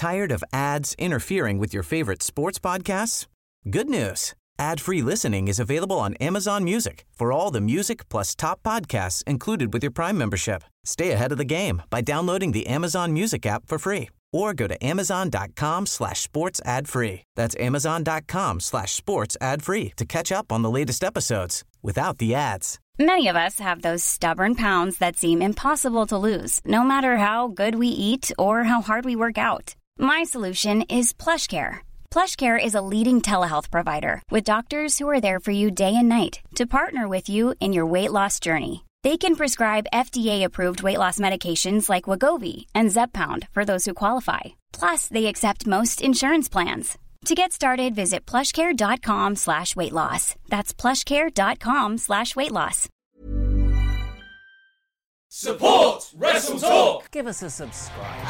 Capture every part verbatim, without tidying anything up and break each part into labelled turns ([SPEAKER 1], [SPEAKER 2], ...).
[SPEAKER 1] Tired of ads interfering with your favorite sports podcasts? Good news. Ad-free listening is available on Amazon Music for all the music plus top podcasts included with your Prime membership. Stay ahead of the game by downloading the Amazon Music app for free or go to amazon.com slash sports ad free. That's amazon.com slash sports ad free to catch up on the latest episodes without the ads.
[SPEAKER 2] Many of us have those stubborn pounds that seem impossible to lose, no matter how good we eat or how hard we work out. My solution is PlushCare. PlushCare is a leading telehealth provider with doctors who are there for you day and night to partner with you in your weight loss journey. They can prescribe F D A-approved weight loss medications like Wegovy and Zepbound for those who qualify. Plus, they accept most insurance plans. To get started, visit plushcare.com slash weight loss. That's plushcare.com slash weight loss.
[SPEAKER 3] Support Wrestle Talk!
[SPEAKER 4] Give us a subscribe.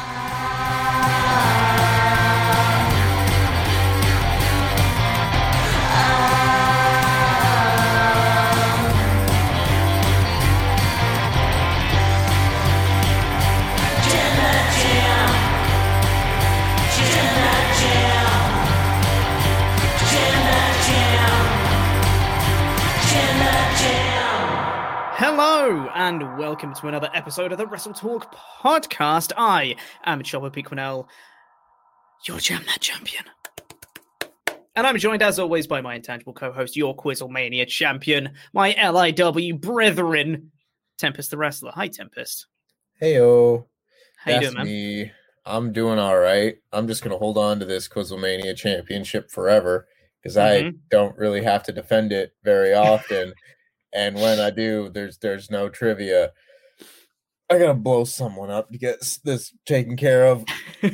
[SPEAKER 5] Hello, and welcome to another episode of the Wrestle Talk podcast. I am Chopper P. Quinnell, your Jam That Champion. And I'm joined, as always, by my intangible co-host, your Quizzlemania champion, my L I W brethren, Tempest the Wrestler. Hi, Tempest.
[SPEAKER 6] Heyo.
[SPEAKER 5] How you
[SPEAKER 6] That's
[SPEAKER 5] doing, man?
[SPEAKER 6] me. I'm doing all right. I'm just going to hold on to this Quizzlemania championship forever because mm-hmm. I don't really have to defend it very often. And when I do, there's there's no trivia. I gotta blow someone up to get this taken care of.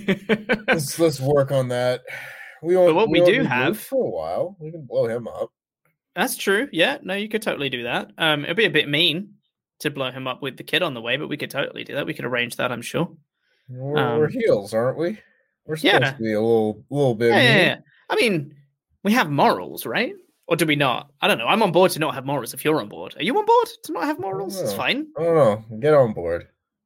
[SPEAKER 6] let's let's work on that. We
[SPEAKER 5] but what we, we do have
[SPEAKER 6] for a while, we can blow him up.
[SPEAKER 5] That's true. Yeah, no, you could totally do that. Um, it'd be a bit mean to blow him up with the kid on the way, but we could totally do that. We could arrange that, I'm sure.
[SPEAKER 6] We're,
[SPEAKER 5] um,
[SPEAKER 6] we're heels, aren't we? We're supposed
[SPEAKER 5] yeah.
[SPEAKER 6] to be a little little bit.
[SPEAKER 5] Yeah, yeah, yeah. I mean, we have morals, right? Or do we not? I don't know. I'm on board to not have morals if you're on board. Are you on board to not have morals? It's fine.
[SPEAKER 6] I don't know. Get on board.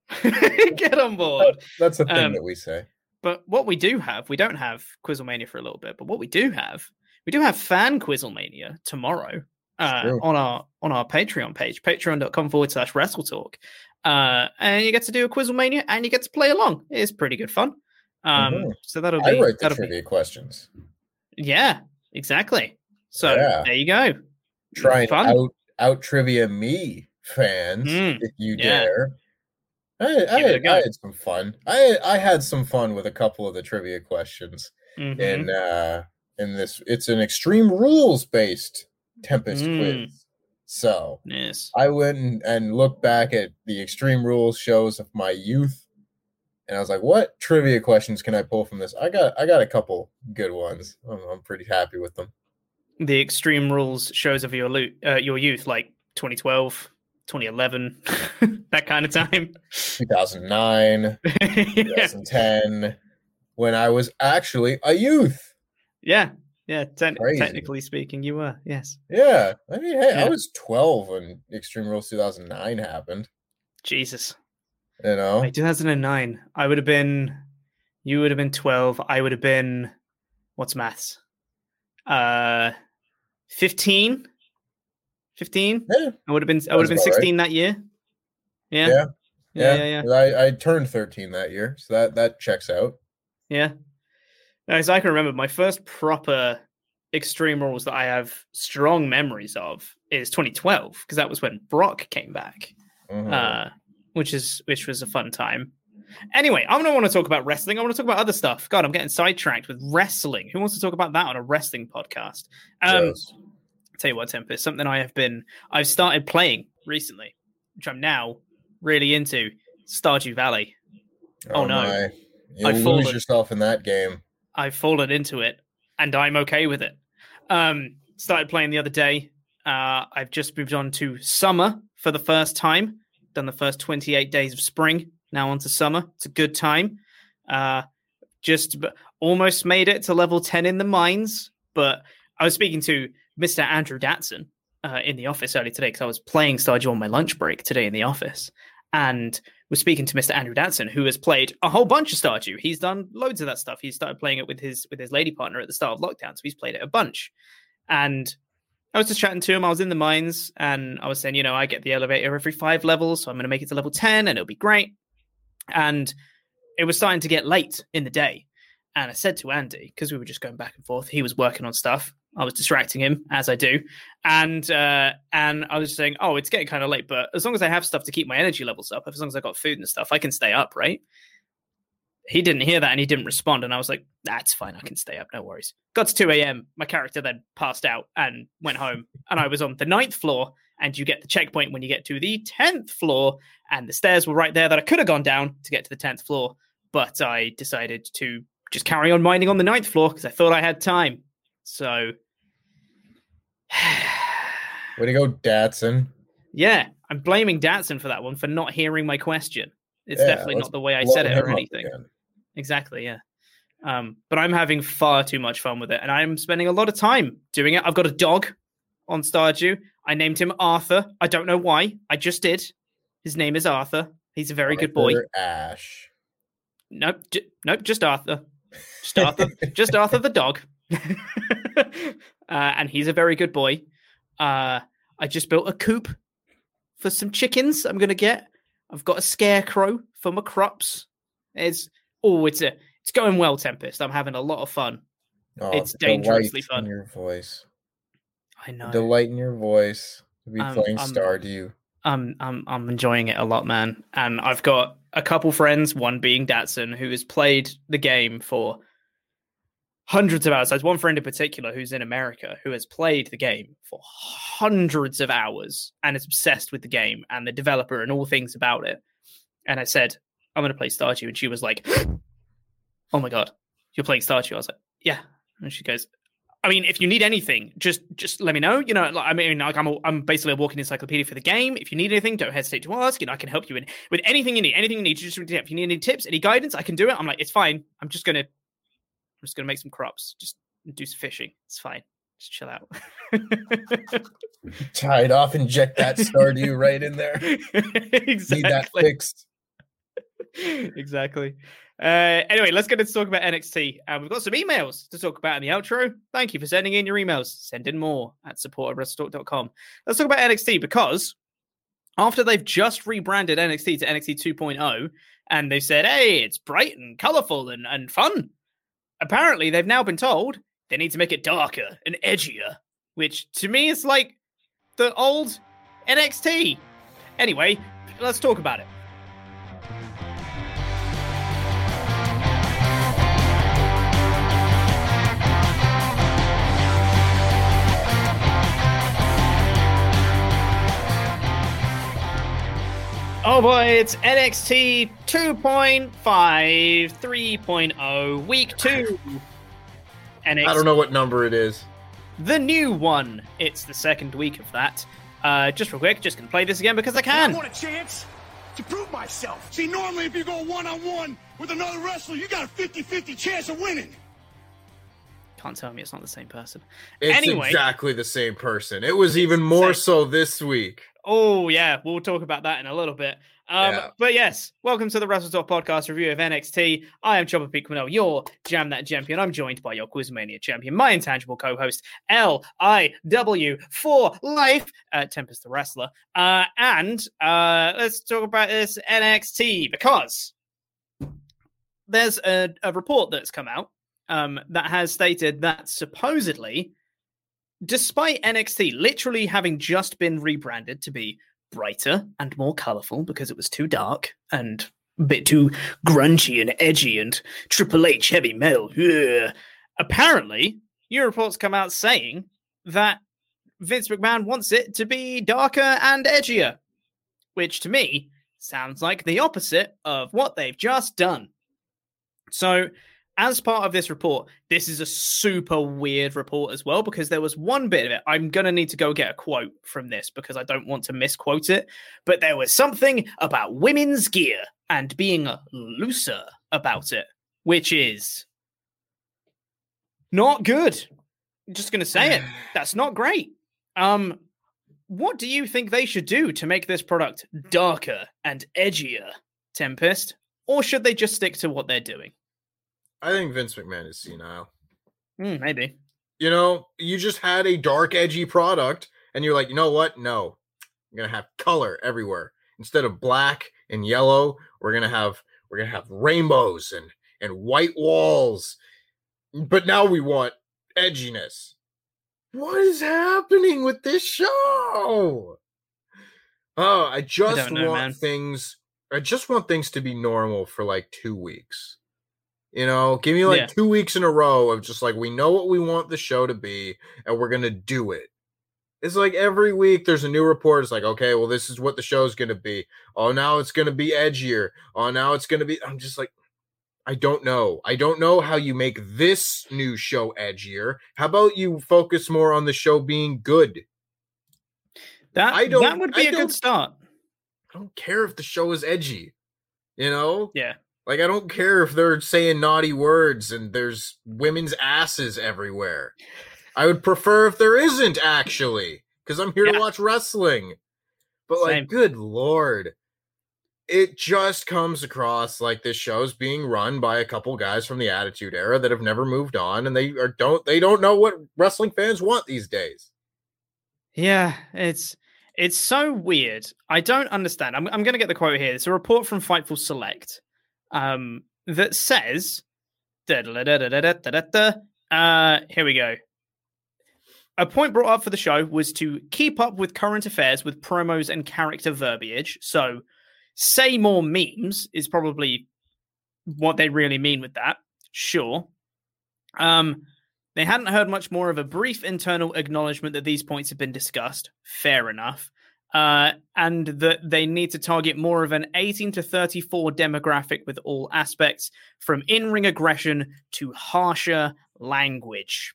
[SPEAKER 5] Get on board.
[SPEAKER 6] That, that's the thing
[SPEAKER 5] um,
[SPEAKER 6] that we say.
[SPEAKER 5] But what we do have, we don't have Quizzlemania for a little bit, but what we do have, we do have Fan Quizzlemania tomorrow uh, on our on our Patreon page, patreon.com forward slash Wrestle Talk. Uh, and you get to do a Quizzlemania and you get to play along. It is pretty good fun. Um, mm-hmm. So that'll be...
[SPEAKER 6] I write the
[SPEAKER 5] that'll
[SPEAKER 6] trivia
[SPEAKER 5] be,
[SPEAKER 6] questions.
[SPEAKER 5] Yeah, exactly. So
[SPEAKER 6] yeah.
[SPEAKER 5] there you go.
[SPEAKER 6] Try and out, out trivia me, fans,
[SPEAKER 5] mm,
[SPEAKER 6] if you
[SPEAKER 5] yeah.
[SPEAKER 6] dare. I, I, had, I had some fun. I I had some fun with a couple of the trivia questions.
[SPEAKER 5] Mm-hmm.
[SPEAKER 6] In uh, in this, it's an Extreme Rules based Tempest
[SPEAKER 5] mm.
[SPEAKER 6] quiz. So
[SPEAKER 5] yes.
[SPEAKER 6] I went and, and looked back at the Extreme Rules shows of my youth, and I was like, "What trivia questions can I pull from this?" I got I got a couple good ones. I'm, I'm pretty happy with them.
[SPEAKER 5] The Extreme Rules shows of your lo- uh, your youth, like twenty twelve, twenty eleven, that kind of time.
[SPEAKER 6] two thousand nine, yeah. twenty ten, when I was actually a youth.
[SPEAKER 5] Yeah, yeah. Te- technically speaking, you were, yes.
[SPEAKER 6] Yeah, I mean, hey,
[SPEAKER 5] yeah.
[SPEAKER 6] I was twelve when Extreme Rules two thousand nine happened.
[SPEAKER 5] Jesus.
[SPEAKER 6] You know?
[SPEAKER 5] Wait, two thousand nine. I would have been, you would have been twelve. I would have been, what's maths? Uh... fifteen fifteen
[SPEAKER 6] Yeah.
[SPEAKER 5] I would have been I would have been sixteen right. that year. Yeah.
[SPEAKER 6] Yeah.
[SPEAKER 5] Yeah, yeah, yeah.
[SPEAKER 6] I, I turned thirteen that year, so that, that checks out.
[SPEAKER 5] Yeah. As I can remember, my first proper Extreme Rules that I have strong memories of is twenty twelve, because that was when Brock came back. Mm-hmm. Uh, which is which was a fun time. Anyway, I don't want to talk about wrestling. I want to talk about other stuff. God, I'm getting sidetracked with wrestling. Who wants to talk about that on a wrestling podcast? Um,
[SPEAKER 6] yes.
[SPEAKER 5] Tell you what, Tempest, something I have been, I've started playing recently, which I'm now really into, Stardew Valley. Oh, oh no.
[SPEAKER 6] My. You'll
[SPEAKER 5] I've
[SPEAKER 6] lose
[SPEAKER 5] fallen,
[SPEAKER 6] yourself in that game.
[SPEAKER 5] I've fallen into it, and I'm okay with it. Um, started playing the other day. Uh, I've just moved on to summer for the first time. Done the first twenty-eight days of spring. Now on to summer. It's a good time. Uh, just b- almost made it to level ten in the mines. But I was speaking to Mister Andrew Datson uh, in the office earlier today because I was playing Stardew on my lunch break today in the office. And was speaking to Mister Andrew Datson, who has played a whole bunch of Stardew. He's done loads of that stuff. He started playing it with his with his lady partner at the start of lockdown, so he's played it a bunch. And I was just chatting to him. I was in the mines, and I was saying, you know, I get the elevator every five levels, so I'm going to make it to level ten, and it'll be great. And it was starting to get late in the day. And I said to Andy, because we were just going back and forth, he was working on stuff. I was distracting him, as I do. And uh, and I was saying, oh, it's getting kind of late, but as long as I have stuff to keep my energy levels up, as long as I got food and stuff, I can stay up, right? He didn't hear that, and he didn't respond. And I was like, that's fine, I can stay up, no worries. Got to two a.m., my character then passed out and went home. And I was on the ninth floor, and you get the checkpoint when you get to the tenth floor. And the stairs were right there that I could have gone down to get to the tenth floor. But I decided to just carry on mining on the ninth floor because I thought I had time. So...
[SPEAKER 6] Way to go, Datson.
[SPEAKER 5] Yeah, I'm blaming Datson for that one, for not hearing my question. It's
[SPEAKER 6] yeah,
[SPEAKER 5] definitely not the way I said it or anything.
[SPEAKER 6] Again.
[SPEAKER 5] Exactly, yeah. Um, but I'm having far too much fun with it, and I'm spending a lot of time doing it. I've got a dog on Stardew. I named him Arthur. I don't know why. I just did. His name is Arthur. He's a very
[SPEAKER 6] Arthur
[SPEAKER 5] good boy.
[SPEAKER 6] Ash.
[SPEAKER 5] Nope, j- nope, just Arthur. Just Arthur. Just Arthur the dog. uh, and he's a very good boy. Uh, I just built a coop for some chickens I'm going to get. I've got a scarecrow for my crops. It's oh, it's a, it's going well, Tempest. I'm having a lot of fun.
[SPEAKER 6] Oh,
[SPEAKER 5] it's dangerously
[SPEAKER 6] delight
[SPEAKER 5] fun.
[SPEAKER 6] In your voice.
[SPEAKER 5] I know.
[SPEAKER 6] The delight in your voice. To be
[SPEAKER 5] um,
[SPEAKER 6] playing
[SPEAKER 5] I'm,
[SPEAKER 6] Stardew.
[SPEAKER 5] I'm I'm I'm enjoying it a lot, man. And I've got a couple friends, one being Datson, who has played the game for hundreds of hours. There's one friend in particular who's in America who has played the game for hundreds of hours and is obsessed with the game and the developer and all things about it. And I said, I'm going to play Stardew. And she was like, oh my God, you're playing Stardew? I was like, yeah. And she goes, I mean, if you need anything, just just let me know. You know, like, I mean, like I'm a, I'm basically a walking encyclopedia for the game. If you need anything, don't hesitate to ask. You know, I can help you in with anything you need. Anything you need. Just if you need any tips, any guidance, I can do it. I'm like, it's fine. I'm just gonna, I'm just gonna make some crops. Just do some fishing. It's fine. Just chill out.
[SPEAKER 6] Tie it off, inject that Stardew right in there.
[SPEAKER 5] Exactly.
[SPEAKER 6] Need that fixed.
[SPEAKER 5] Exactly. Uh, anyway, let's get into talk about N X T. And uh, we've got some emails to talk about in the outro. Thank you for sending in your emails. Send in more at support at wrestletalk dot com. Let's talk about N X T because after they've just rebranded N X T to N X T two point oh and they've said, hey, it's bright and colorful and, and fun, apparently they've now been told they need to make it darker and edgier, which to me is like the old N X T. Anyway, let's talk about it. Oh boy, it's N X T two point five, three point oh, week two. N X T,
[SPEAKER 6] I don't know what number it is.
[SPEAKER 5] The new one. It's the second week of that. Uh, just real quick, just gonna play this again because I can.
[SPEAKER 4] I want a chance to prove myself. See, normally if you go one-on-one with another wrestler, you got a fifty-fifty chance of winning.
[SPEAKER 5] Can't tell me it's not the same person.
[SPEAKER 6] It's
[SPEAKER 5] anyway,
[SPEAKER 6] exactly the same person. It was even more
[SPEAKER 5] same.
[SPEAKER 6] so this week.
[SPEAKER 5] Oh, yeah. We'll talk about that in a little bit. Um,
[SPEAKER 6] yeah. But
[SPEAKER 5] yes, welcome to the Wrestle Talk podcast review of N X T. I am Chopper Pete Quinnell, your Jam That Champion. I'm joined by your Quizmania champion, my intangible co-host, L I W for life, uh, Tempest the Wrestler. Uh, and uh, let's talk about this N X T because there's a, a report that's come out um, that has stated that supposedly, despite N X T literally having just been rebranded to be brighter and more colorful because it was too dark and a bit too grungy and edgy and Triple H heavy metal, ugh. Apparently, new reports come out saying that Vince McMahon wants it to be darker and edgier, which to me sounds like the opposite of what they've just done. So, as part of this report, this is a super weird report as well, because there was one bit of it. I'm going to need to go get a quote from this because I don't want to misquote it. But there was something about women's gear and being looser about it, which is not good. I'm just going to say it. That's not great. Um, what do you think they should do to make this product darker and edgier? Tempest, or should they just stick to what they're doing?
[SPEAKER 6] I think Vince McMahon is senile.
[SPEAKER 5] Mm, maybe.
[SPEAKER 6] You know, you just had a dark, edgy product, and you're like, you know what? No, I'm gonna have color everywhere instead of black and yellow. We're gonna have we're gonna have rainbows and and white walls. But now we want edginess. What is happening with this show? Oh, I just
[SPEAKER 5] I know,
[SPEAKER 6] want
[SPEAKER 5] man.
[SPEAKER 6] things. I just want things to be normal for like two weeks. You know, give me like
[SPEAKER 5] Yeah.
[SPEAKER 6] two weeks in a row of just like, we know what we want the show to be, and we're gonna do it. It's like every week there's a new report. It's like, okay, well, this is what the show's gonna be. Oh, now it's gonna be edgier. Oh, now it's gonna be. I'm just like, I don't know. I don't know how you make this new show edgier. How about you focus more on the show being good?
[SPEAKER 5] That,
[SPEAKER 6] I don't-
[SPEAKER 5] that would be
[SPEAKER 6] I
[SPEAKER 5] a
[SPEAKER 6] don't-
[SPEAKER 5] good start.
[SPEAKER 6] I don't care if the show is edgy. You know?
[SPEAKER 5] Yeah.
[SPEAKER 6] Like, I don't care if they're saying naughty words and there's women's asses everywhere. I would prefer if there isn't, actually, because I'm here
[SPEAKER 5] Yeah.
[SPEAKER 6] to watch wrestling. But, like,
[SPEAKER 5] Same.
[SPEAKER 6] good Lord. It just comes across like this show's being run by a couple guys from the Attitude Era that have never moved on, and they are don't they don't know what wrestling fans want these days.
[SPEAKER 5] Yeah, it's it's so weird. I don't understand. I'm I'm going to get the quote here. It's a report from Fightful Select um, that says, da-da-da-da-da-da-da-da. uh, here we go. A point brought up for the show was to keep up with current affairs with promos and character verbiage. So, say more memes is probably what they really mean with that. Sure. Um, they hadn't heard much more of a brief internal acknowledgement that these points have been discussed. Fair enough. Uh, and that they need to target more of an eighteen to thirty-four demographic with all aspects, from in-ring aggression to harsher language.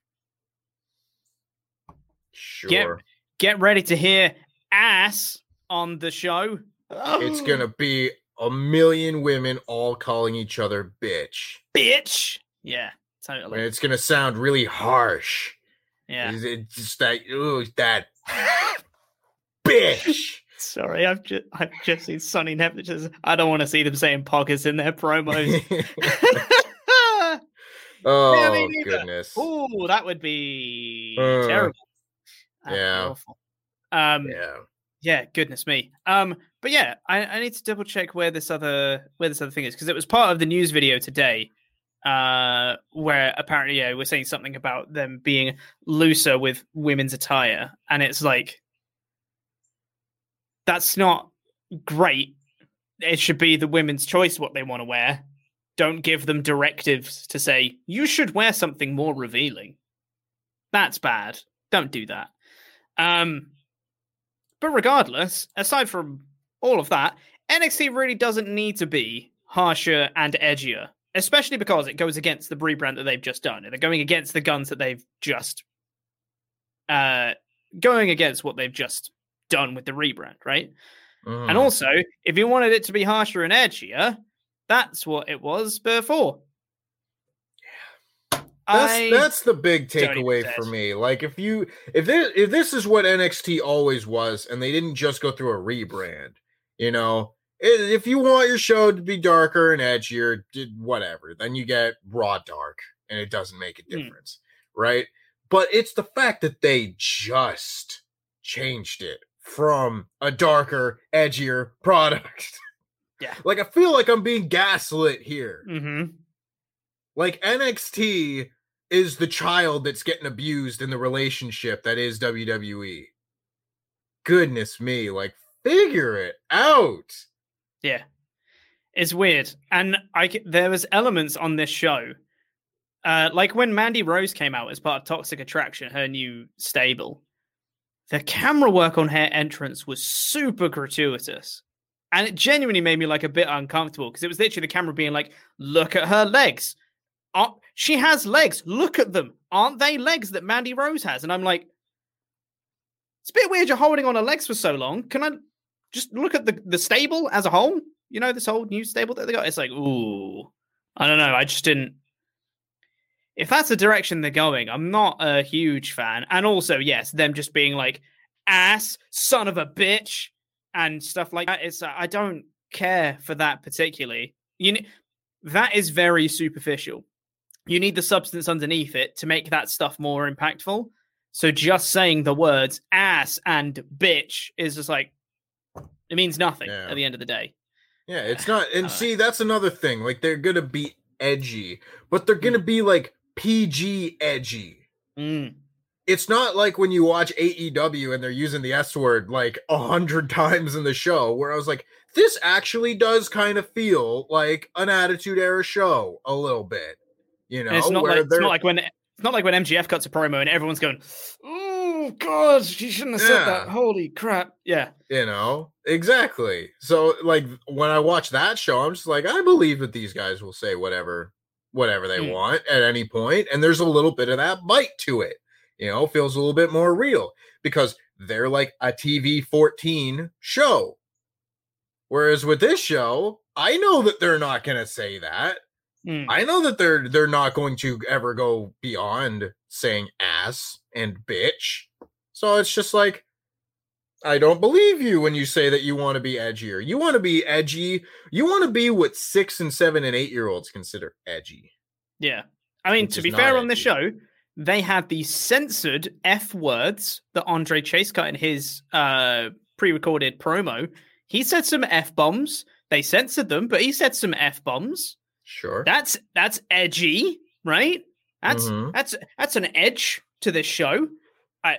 [SPEAKER 6] Sure.
[SPEAKER 5] Get, get ready to hear ass on the show.
[SPEAKER 6] It's gonna be a million women all calling each other bitch.
[SPEAKER 5] Bitch. Yeah, totally.
[SPEAKER 6] And it's gonna sound really harsh.
[SPEAKER 5] Yeah.
[SPEAKER 6] It's, it's just that, ooh, that bitch.
[SPEAKER 5] Sorry, I've just I've just seen Sonny Neptune's. I don't want to see them saying pockets in their promos.
[SPEAKER 6] Oh,
[SPEAKER 5] Yeah, me neither.
[SPEAKER 6] goodness.
[SPEAKER 5] Oh, that would be
[SPEAKER 6] Uh,
[SPEAKER 5] terrible. That'd be
[SPEAKER 6] yeah.
[SPEAKER 5] awful. Um,
[SPEAKER 6] Yeah.
[SPEAKER 5] yeah, goodness me. Um, but yeah, I, I need to double check where this other where this other thing is, because it was part of the news video today, uh, where apparently yeah we're saying something about them being looser with women's attire, and it's like that's not great. It should be the women's choice what they want to wear. Don't give them directives to say you should wear something more revealing. That's bad. Don't do that. Um. But regardless, aside from all of that, N X T really doesn't need to be harsher and edgier, especially because it goes against the rebrand that they've just done. They're going against the guns that they've just, uh, going against what they've just done with the rebrand, right?
[SPEAKER 6] Mm.
[SPEAKER 5] And also, if you wanted it to be harsher and edgier, that's what it was before.
[SPEAKER 6] That's
[SPEAKER 5] I-
[SPEAKER 6] that's the big
[SPEAKER 5] don't even
[SPEAKER 6] takeaway
[SPEAKER 5] say
[SPEAKER 6] for
[SPEAKER 5] it.
[SPEAKER 6] me. Like if you if this if this is what N X T always was, and they didn't just go through a rebrand, you know, i- if you want your show to be darker and edgier, d- whatever, then you get Raw Dark, and it doesn't make a
[SPEAKER 5] Hmm.
[SPEAKER 6] difference, right? But it's the fact that they just changed it from a darker, edgier product.
[SPEAKER 5] Yeah.
[SPEAKER 6] Like I feel like I'm being gaslit here.
[SPEAKER 5] Mhm.
[SPEAKER 6] Like N X T is the child that's getting abused in the relationship that is W W E. Goodness me, like figure it out.
[SPEAKER 5] Yeah, it's weird, and I c- there was elements on this show, uh, like when Mandy Rose came out as part of Toxic Attraction, her new stable. The camera work on her entrance was super gratuitous, and it genuinely made me like a bit uncomfortable because it was literally the camera being like, "Look at her legs. Aren't, she has legs. Look at them. Aren't they legs that Mandy Rose has?" And I'm like, it's a bit weird you're holding on her legs for so long. Can I just look at the, the stable as a whole? You know, this whole new stable that they got? It's like, ooh, I don't know. I just didn't. If that's the direction they're going, I'm not a huge fan. And also, yes, them just being like, ass, son of a bitch, and stuff like that. It's, uh, I don't, care for that particularly. You ne- that is very superficial. You need the substance underneath it to make that stuff more impactful. So just saying the words ass and bitch is just like, it means nothing yeah. at the end of the day.
[SPEAKER 6] Yeah, it's not. And see, know. that's another thing. Like, they're going to be edgy, but they're going to mm. be like P G edgy.
[SPEAKER 5] Mm.
[SPEAKER 6] It's not like when you watch A E W and they're using the S word like a hundred times in the show, where I was like, this actually does kind of feel like an Attitude Era show a little bit. You know,
[SPEAKER 5] it's not, like, it's not like when it's not like when M G F cuts a promo and everyone's going, "Oh God, she shouldn't have yeah. said that." Holy crap! Yeah,
[SPEAKER 6] you know, exactly. So, like when I watch that show, I'm just like, I believe that these guys will say whatever, whatever they mm. want at any point, and there's a little bit of that bite to it. You know, feels a little bit more real because they're like a T V fourteen show. Whereas with this show, I know that they're not going to say that. Mm. I know that they're they're not going to ever go beyond saying ass and bitch. So it's just like, I don't believe you when you say that you want to be edgier. You want to be edgy. You want to be what six and seven and eight year olds consider edgy.
[SPEAKER 5] Yeah. I mean, to be fair on this show, they had the censored F words that Andre Chase cut in his uh, pre-recorded promo. He said some F bombs. They censored them, but he said some F bombs.
[SPEAKER 6] Sure.
[SPEAKER 5] That's that's edgy, right? That's mm-hmm. that's that's an edge to this show. I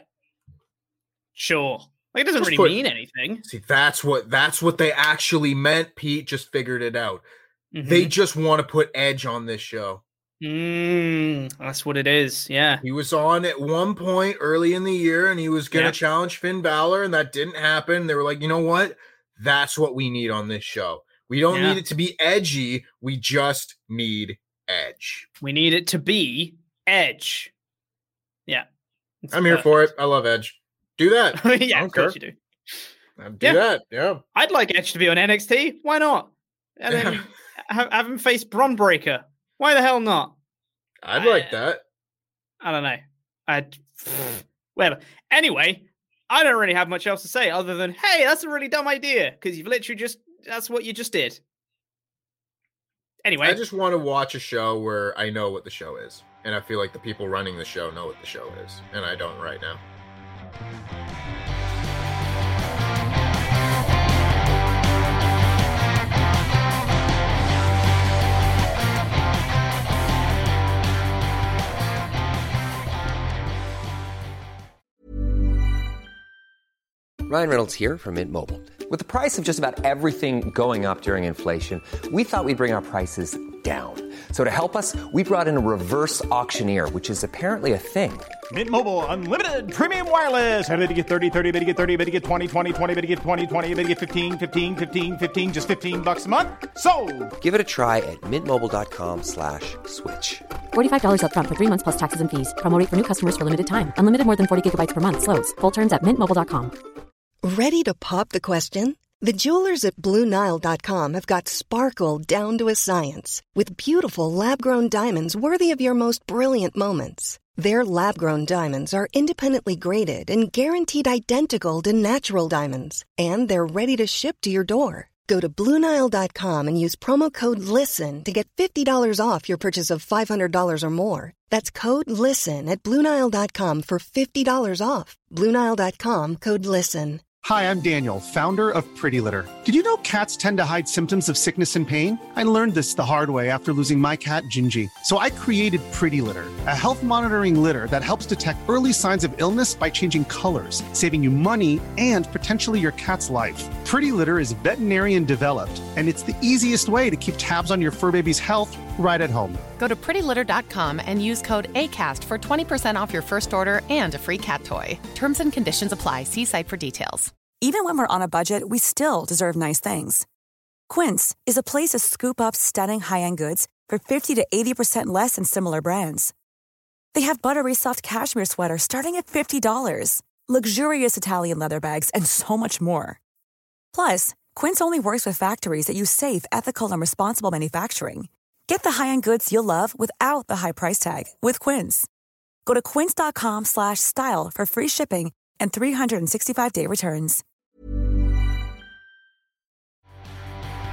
[SPEAKER 5] sure. Like, it doesn't just really put, mean anything.
[SPEAKER 6] See, that's what that's what they actually meant. Pete just figured it out. Mm-hmm. They just want to put edge on this show.
[SPEAKER 5] Mm, that's what it is. Yeah.
[SPEAKER 6] He was on at one point early in the year and he was going to yep. challenge Finn Balor, and that didn't happen. They were like, you know what? That's what we need on this show. We don't yeah. need it to be edgy. We just need edge.
[SPEAKER 5] We need it to be edge. Yeah.
[SPEAKER 6] It's I'm perfect. here for it. I love edge. Do that.
[SPEAKER 5] yeah, of course care. you do.
[SPEAKER 6] I'd do yeah. that. Yeah.
[SPEAKER 5] I'd like Edge to be on N X T. Why not? And then have, have him face Bron Breakker. Why the hell not?
[SPEAKER 6] I'd I, like that.
[SPEAKER 5] I don't know. I'd whatever. Anyway, I don't really have much else to say other than, hey, that's a really dumb idea because you've literally just that's what you just did. Anyway,
[SPEAKER 6] I just want to watch a show where I know what the show is, and I feel like the people running the show know what the show is, and I don't right now.
[SPEAKER 7] Ryan Reynolds here from Mint Mobile. With the price of just about everything going up during inflation, we thought we'd bring our prices down. So to help us, we brought in a reverse auctioneer, which is apparently a thing.
[SPEAKER 8] Mint Mobile Unlimited Premium Wireless. How to get thirty, thirty, how to get thirty, how to get twenty, twenty, twenty, how to get twenty, twenty, how to get fifteen, fifteen, fifteen, fifteen, just fifteen bucks a month? Sold!
[SPEAKER 7] Give it a try at mintmobile.com slash switch.
[SPEAKER 9] forty-five dollars up front for three months plus taxes and fees. Promo rate for new customers for limited time. Unlimited more than forty gigabytes per month. Slows full terms at mint mobile dot com.
[SPEAKER 10] Ready to pop the question? The jewelers at Blue Nile dot com have got sparkle down to a science with beautiful lab-grown diamonds worthy of your most brilliant moments. Their lab-grown diamonds are independently graded and guaranteed identical to natural diamonds, and they're ready to ship to your door. Go to Blue Nile dot com and use promo code LISTEN to get fifty dollars off your purchase of five hundred dollars or more. That's code LISTEN at Blue Nile dot com for fifty dollars off. Blue Nile dot com, code LISTEN.
[SPEAKER 11] Hi, I'm Daniel, founder of Pretty Litter. Did you know cats tend to hide symptoms of sickness and pain? I learned this the hard way after losing my cat, Gingy. So I created Pretty Litter, a health monitoring litter that helps detect early signs of illness by changing colors, saving you money and potentially your cat's life. Pretty Litter is veterinarian developed, and it's the easiest way to keep tabs on your fur baby's health right at home.
[SPEAKER 12] Go to pretty litter dot com and use code ACAST for twenty percent off your first order and a free cat toy. Terms and conditions apply. See site for details.
[SPEAKER 13] Even when we're on a budget, we still deserve nice things. Quince is a place to scoop up stunning high-end goods for fifty to eighty percent less than similar brands. They have buttery soft cashmere sweaters starting at fifty dollars, luxurious Italian leather bags, and so much more. Plus, Quince only works with factories that use safe, ethical, and responsible manufacturing. Get the high-end goods you'll love without the high price tag with Quince. Go to quince dot com slash style for free shipping and three sixty-five day returns.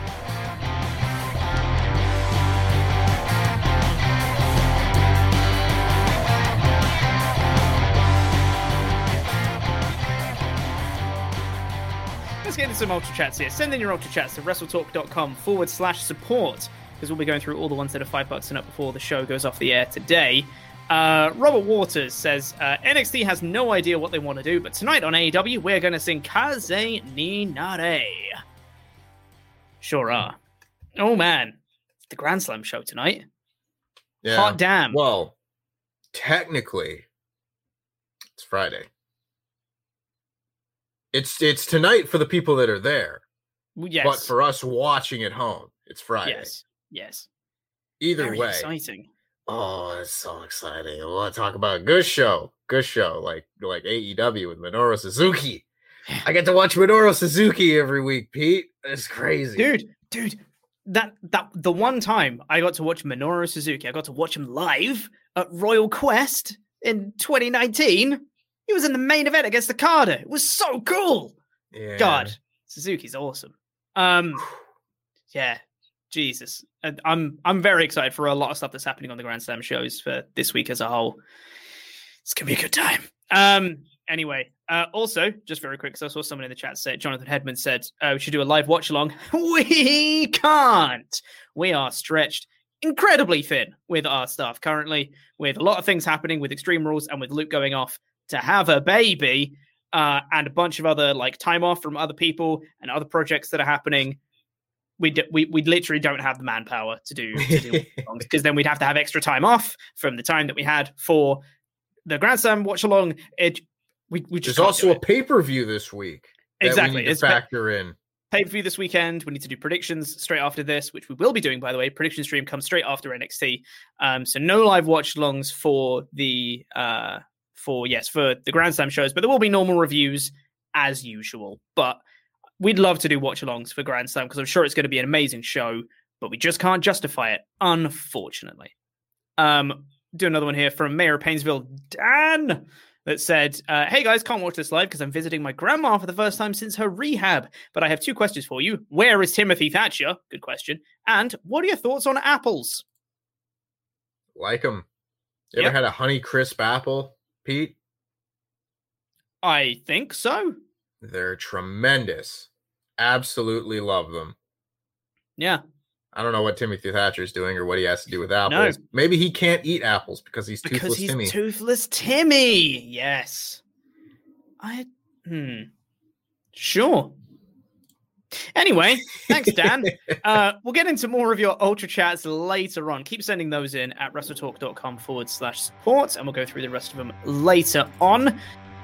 [SPEAKER 5] some Ultra Chats here. Send in your Ultra Chats to wrestletalk.com forward slash support, because we'll be going through all the ones that are five bucks and up before the show goes off the air today. Uh, Robert Waters says, uh, N X T has no idea what they want to do, but tonight on A E W, we're going to sing Kaze ni Nare. Sure are. Oh, man. It's the Grand Slam show tonight.
[SPEAKER 6] Yeah.
[SPEAKER 5] Hot damn.
[SPEAKER 6] Well, technically, it's Friday. It's it's tonight for the people that are there.
[SPEAKER 5] Yes.
[SPEAKER 6] But for us watching at home, it's Friday.
[SPEAKER 5] Yes. Yes.
[SPEAKER 6] Either
[SPEAKER 5] Very
[SPEAKER 6] way.
[SPEAKER 5] exciting.
[SPEAKER 6] Oh, it's so exciting. I want to talk about a good show. Good show. Like like A E W with Minoru Suzuki. I get to watch Minoru Suzuki every week, Pete. It's crazy.
[SPEAKER 5] Dude, dude. That that the one time I got to watch Minoru Suzuki, I got to watch him live at Royal Quest in twenty nineteen. He was in the main event against Okada. It was so cool.
[SPEAKER 6] Yeah.
[SPEAKER 5] God, Suzuki's awesome. Um, yeah, Jesus. And I'm I'm very excited for a lot of stuff that's happening on the Grand Slam shows for this week as a whole. It's gonna be a good time. Um, anyway, uh, also just very quick, because I saw someone in the chat say, Jonathan Hedman said, uh, we should do a live watch along. We can't. We are stretched incredibly thin with our stuff currently, with a lot of things happening with Extreme Rules and with Luke going off to have a baby, uh, and a bunch of other like time off from other people and other projects that are happening. We d- we we literally don't have the manpower to do to do because then we'd have to have extra time off from the time that we had for the Grand Slam watch along. It we we just
[SPEAKER 6] there's also a pay per view this week.
[SPEAKER 5] Exactly,
[SPEAKER 6] we need to
[SPEAKER 5] it's
[SPEAKER 6] factor in.
[SPEAKER 5] Pay per view this weekend. We need to do predictions straight after this, which we will be doing, by the way. Prediction stream comes straight after N X T. Um, so no live watch alongs for the uh for yes for the Grand Slam shows, but there will be normal reviews as usual. But we'd love to do watch alongs for Grand Slam because I'm sure it's going to be an amazing show, but we just can't justify it, unfortunately. Um, do another one here from Mayor of Painesville, Dan, that said, uh, hey guys, can't watch this live because I'm visiting my grandma for the first time since her rehab. But I have two questions for you. Where is Timothy Thatcher? Good question. And what are your thoughts on apples?
[SPEAKER 6] Like them. You
[SPEAKER 5] Yep.
[SPEAKER 6] ever had a Honey Crisp apple, Pete?
[SPEAKER 5] I think so.
[SPEAKER 6] They're tremendous. Absolutely love them.
[SPEAKER 5] Yeah.
[SPEAKER 6] I don't know what Timothy Thatcher's doing or what he has to do with apples. No. Maybe he can't eat apples because he's
[SPEAKER 5] because
[SPEAKER 6] toothless
[SPEAKER 5] he's
[SPEAKER 6] Timmy.
[SPEAKER 5] Toothless Timmy. Yes. I hmm. Sure. Anyway, thanks, Dan. uh, we'll get into more of your Ultra Chats later on. Keep sending those in at wrestletalk.com forward slash support, and we'll go through the rest of them later on.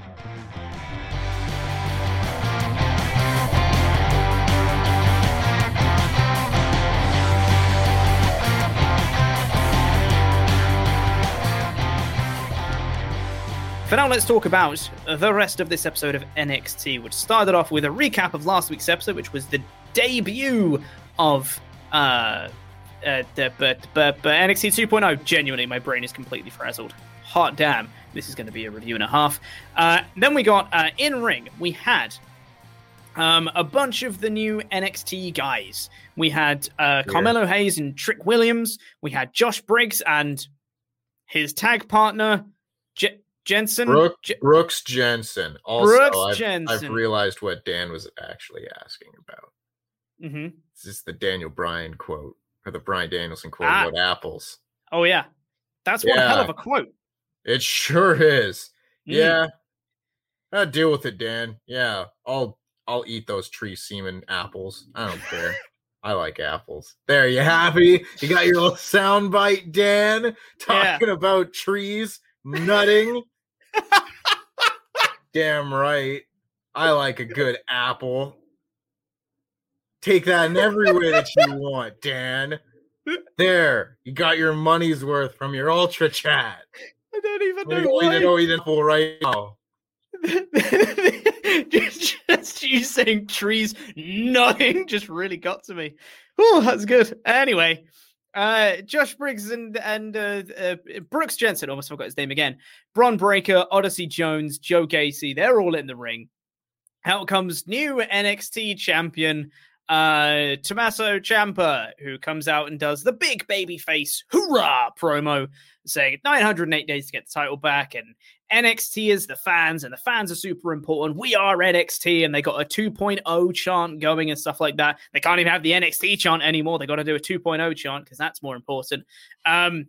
[SPEAKER 5] For now, let's talk about the rest of this episode of N X T, which started off with a recap of last week's episode, which was the debut of uh, uh, the, but, but, but N X T two point oh. Genuinely, my brain is completely frazzled. Hot damn, this is going to be a review and a half. Uh, then we got uh, in ring. We had um, a bunch of the new N X T guys. We had uh, Carmelo yeah. Hayes and Trick Williams. We had Josh Briggs and his tag partner, J- Jensen.
[SPEAKER 6] Brooke, J- Brooks Jensen. Also,
[SPEAKER 5] Brooks
[SPEAKER 6] I've,
[SPEAKER 5] Jensen.
[SPEAKER 6] I've realized what Dan was actually asking about.
[SPEAKER 5] Mm-hmm.
[SPEAKER 6] This is the Daniel Bryan quote, or the Bryan Danielson quote
[SPEAKER 5] ah.
[SPEAKER 6] about apples.
[SPEAKER 5] Oh, yeah. That's
[SPEAKER 6] yeah.
[SPEAKER 5] one hell of a quote.
[SPEAKER 6] It sure is.
[SPEAKER 5] Mm.
[SPEAKER 6] Yeah. I'll deal with it, Dan. Yeah, I'll I'll eat those tree semen apples. I don't care. I like apples. There, you happy? You got your little sound bite, Dan? Talking yeah. about trees nutting. Damn right. I like a good apple. Take that in every way that you want, Dan. There, you got your money's worth from your Ultra Chat.
[SPEAKER 5] I don't even know
[SPEAKER 6] Maybe
[SPEAKER 5] why.
[SPEAKER 6] Don't eat an apple right now.
[SPEAKER 5] Just you saying trees nutting just really got to me. Oh, that's good. Anyway, uh, Josh Briggs and and uh, uh, Brooks Jensen, almost forgot his name again. Bron Breakker, Odyssey Jones, Joe Gacy, they're all in the ring. Out comes new N X T champion Uh, Tommaso Ciampa, who comes out and does the big babyface hoorah promo, saying nine hundred eight days to get the title back, and N X T is the fans, and the fans are super important. We are N X T, and they got a two point oh chant going and stuff like that. They can't even have the N X T chant anymore. They got to do a two point oh chant because that's more important. Um,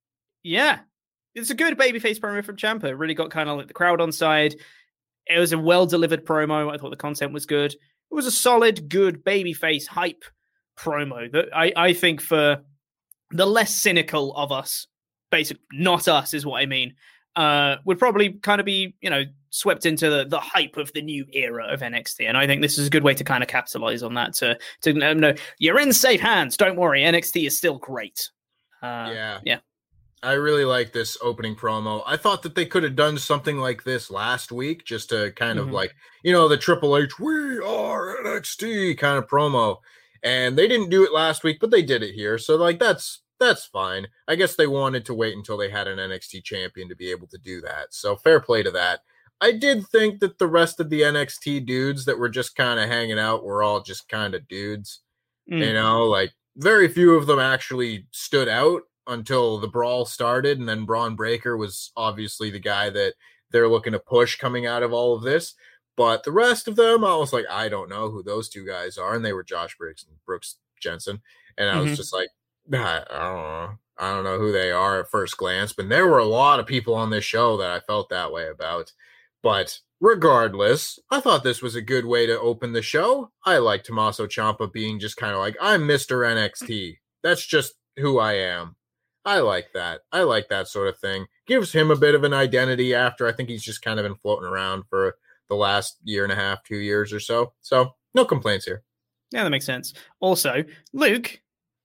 [SPEAKER 5] yeah, it's a good babyface promo from Ciampa. Really got kind of like the crowd on side. It was a well-delivered promo. I thought the content was good. It was a solid, good babyface hype promo that I, I think for the less cynical of us, basically not us is what I mean, uh, would probably kind of be, you know, swept into the, the hype of the new era of N X T. And I think this is a good way to kind of capitalize on that, to, to know you're in safe hands. Don't worry. N X T is still great. Uh,
[SPEAKER 6] yeah.
[SPEAKER 5] Yeah.
[SPEAKER 6] I really like this opening promo. I thought that they could have done something like this last week, just to kind mm-hmm. of like, you know, the Triple H, we are N X T kind of promo. And they didn't do it last week, but they did it here. So like, that's, that's fine. I guess they wanted to wait until they had an N X T champion to be able to do that. So fair play to that. I did think that the rest of the N X T dudes that were just kind of hanging out were all just kind of dudes, mm-hmm. you know, like very few of them actually stood out until the brawl started, and then Braun Breaker was obviously the guy that they're looking to push coming out of all of this. But the rest of them, I was like, I don't know who those two guys are, and they were Josh Briggs and Brooks Jensen, and I mm-hmm. was just like, I don't know, I don't know who they are at first glance. But there were a lot of people on this show that I felt that way about. But regardless, I thought this was a good way to open the show. I like Tommaso Ciampa being just kind of like, I'm Mister N X T. That's just who I am. I like that. I like that sort of thing. Gives him a bit of an identity after I think he's just kind of been floating around for the last year and a half, two years or so. So no complaints here.
[SPEAKER 5] Yeah, that makes sense. Also, Luke,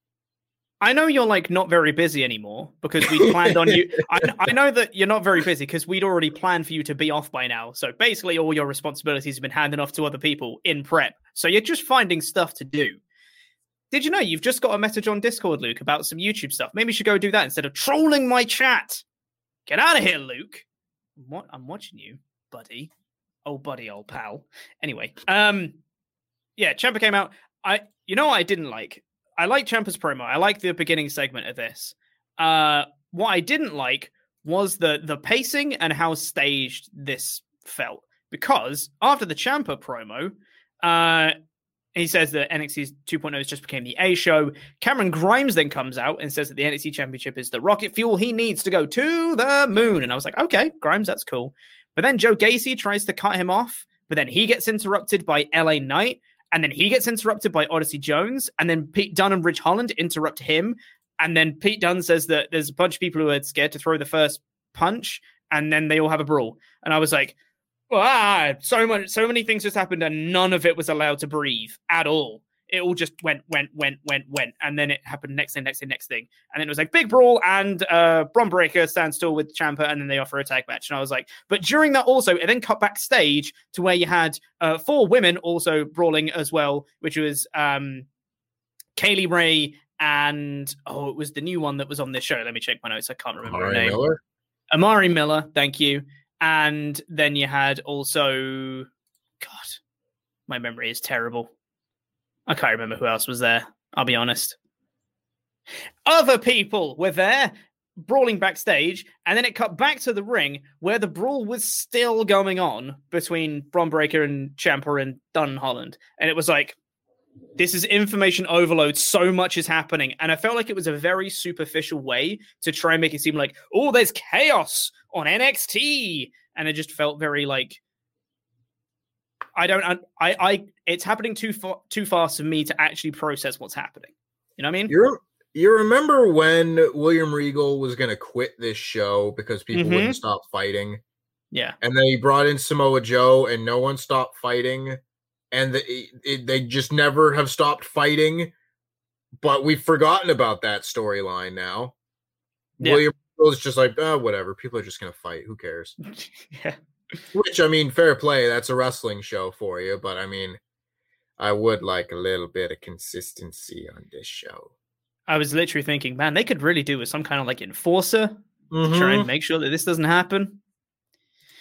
[SPEAKER 5] I know you're like not very busy anymore because we planned on you. I, I know that you're not very busy because we'd already planned for you to be off by now. So basically all your responsibilities have been handed off to other people in prep. So you're just finding stuff to do. Did you know you've just got a message on Discord, Luke, about some YouTube stuff? Maybe you should go do that instead of trolling my chat. Get out of here, Luke. What? I'm watching you, buddy. Oh, buddy, old pal. Anyway, um, yeah, Ciampa came out. I, you know what I didn't like? I like Ciampa's promo. I like the beginning segment of this. Uh, what I didn't like was the the pacing and how staged this felt. Because after the Ciampa promo, uh, he says that N X T two point oh has just became the A show. Cameron Grimes then comes out and says that the N X T Championship is the rocket fuel he needs to go to the moon. And I was like, okay, Grimes, that's cool. But then Joe Gacy tries to cut him off, but then he gets interrupted by L A Knight, and then he gets interrupted by Odyssey Jones, and then Pete Dunne and Ridge Holland interrupt him, and then Pete Dunne says that there's a bunch of people who are scared to throw the first punch, and then they all have a brawl. And I was like, ah, so much, so many things just happened, and none of it was allowed to breathe at all. It all just went, went, went, went, went, and then it happened next thing, next thing, next thing, and then it was like big brawl, and uh, Bron Breakker stands still with Ciampa, and then they offer a tag match, and I was like, but during that also, it then cut backstage to where you had uh, four women also brawling as well, which was um, Kaylee Ray and oh, it was the new one that was on this show. Let me check my notes. I can't remember
[SPEAKER 6] Amari
[SPEAKER 5] her name.
[SPEAKER 6] Miller?
[SPEAKER 5] Amari Miller, thank you. And then you had also, God, my memory is terrible. I can't remember who else was there. I'll be honest. Other people were there brawling backstage, and then it cut back to the ring where the brawl was still going on between Bron Breakker and Ciampa and Dunne Holland. And it was like, this is information overload. So much is happening. And I felt like it was a very superficial way to try and make it seem like, oh, there's chaos on N X T. And it just felt very like, I don't, I, I, it's happening too far, too fast for me to actually process what's happening. You know what I mean?
[SPEAKER 6] You you remember when William Regal was going to quit this show because people mm-hmm. wouldn't stop fighting?
[SPEAKER 5] Yeah.
[SPEAKER 6] And then he brought in Samoa Joe and no one stopped fighting. And the, it, they just never have stopped fighting. But we've forgotten about that storyline now. Yeah. William Regal is just like, oh, whatever. People are just going to fight. Who cares?
[SPEAKER 5] Yeah.
[SPEAKER 6] Which, I mean, fair play. That's a wrestling show for you. But, I mean, I would like a little bit of consistency on this show.
[SPEAKER 5] I was literally thinking, man, they could really do with some kind of, like, enforcer mm-hmm. to try and make sure that this doesn't happen.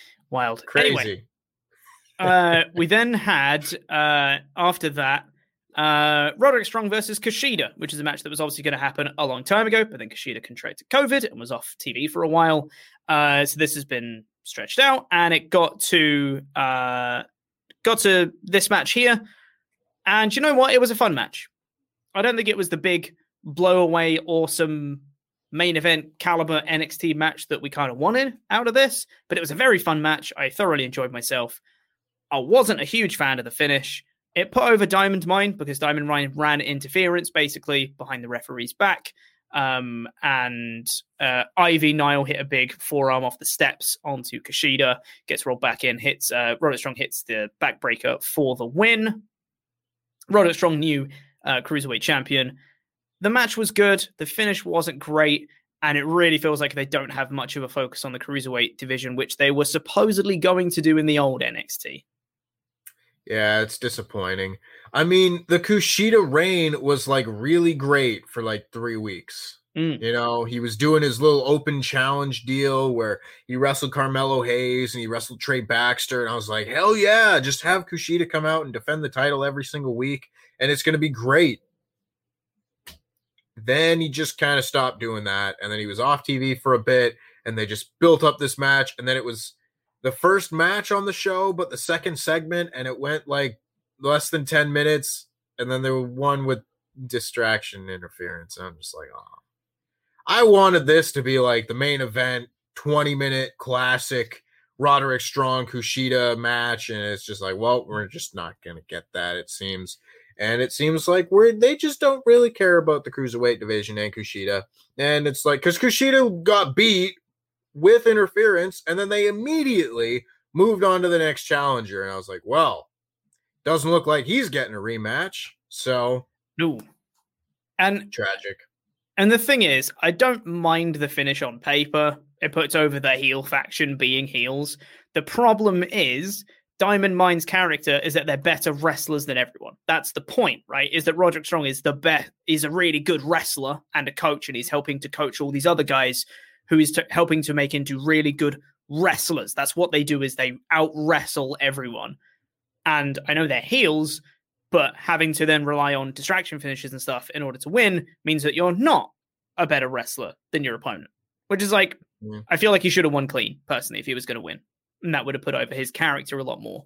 [SPEAKER 5] Wild.
[SPEAKER 6] Crazy.
[SPEAKER 5] Anyway, uh, we then had, uh, after that, Uh, Roderick Strong versus Kushida, which is a match that was obviously going to happen a long time ago, but then Kushida contracted COVID and was off T V for a while. Uh, so this has been stretched out, and it got to uh, got to this match here. And you know what? It was a fun match. I don't think it was the big blow away, awesome main event caliber N X T match that we kind of wanted out of this, but it was a very fun match. I thoroughly enjoyed myself. I wasn't a huge fan of the finish. It put over Diamond Mine because Diamond Mine ran interference basically behind the referee's back. Um, and uh, Ivy Nile hit a big forearm off the steps onto Kushida, gets rolled back in, hits uh, Roderick Strong hits the backbreaker for the win. Roderick Strong, new uh, Cruiserweight champion. The match was good. The finish wasn't great. And it really feels like they don't have much of a focus on the Cruiserweight division, which they were supposedly going to do in the old N X T.
[SPEAKER 6] Yeah, it's disappointing. I mean, the Kushida reign was like really great for like three weeks.
[SPEAKER 5] Mm.
[SPEAKER 6] You know, he was doing his little open challenge deal where he wrestled Carmelo Hayes and he wrestled Trey Baxter. And I was like, hell yeah, just have Kushida come out and defend the title every single week. And it's going to be great. Then he just kind of stopped doing that. And then he was off T V for a bit. And they just built up this match. And then it was the first match on the show, but the second segment, and it went like less than ten minutes, and then there was one with distraction interference. And I'm just like, oh, I wanted this to be like the main event, twenty minute classic Roderick Strong Kushida match, and it's just like, well, we're just not gonna get that, it seems. And it seems like we're they just don't really care about the Cruiserweight division and Kushida. And it's like, because Kushida got beat with interference, and then they immediately moved on to the next challenger. And I was like, well, doesn't look like he's getting a rematch. So,
[SPEAKER 5] no. And
[SPEAKER 6] tragic.
[SPEAKER 5] And the thing is, I don't mind the finish on paper. It puts over the heel faction being heels. The problem is, Diamond Mine's character is that they're better wrestlers than everyone. That's the point, right? Is that Roderick Strong is the best, is a really good wrestler and a coach, and he's helping to coach all these other guys who is to, helping to make into really good wrestlers. That's what they do, is they out-wrestle everyone. And I know they're heels, but having to then rely on distraction finishes and stuff in order to win means that you're not a better wrestler than your opponent. Which is like, yeah. I feel like he should have won clean, personally, if he was going to win. And that would have put over his character a lot more.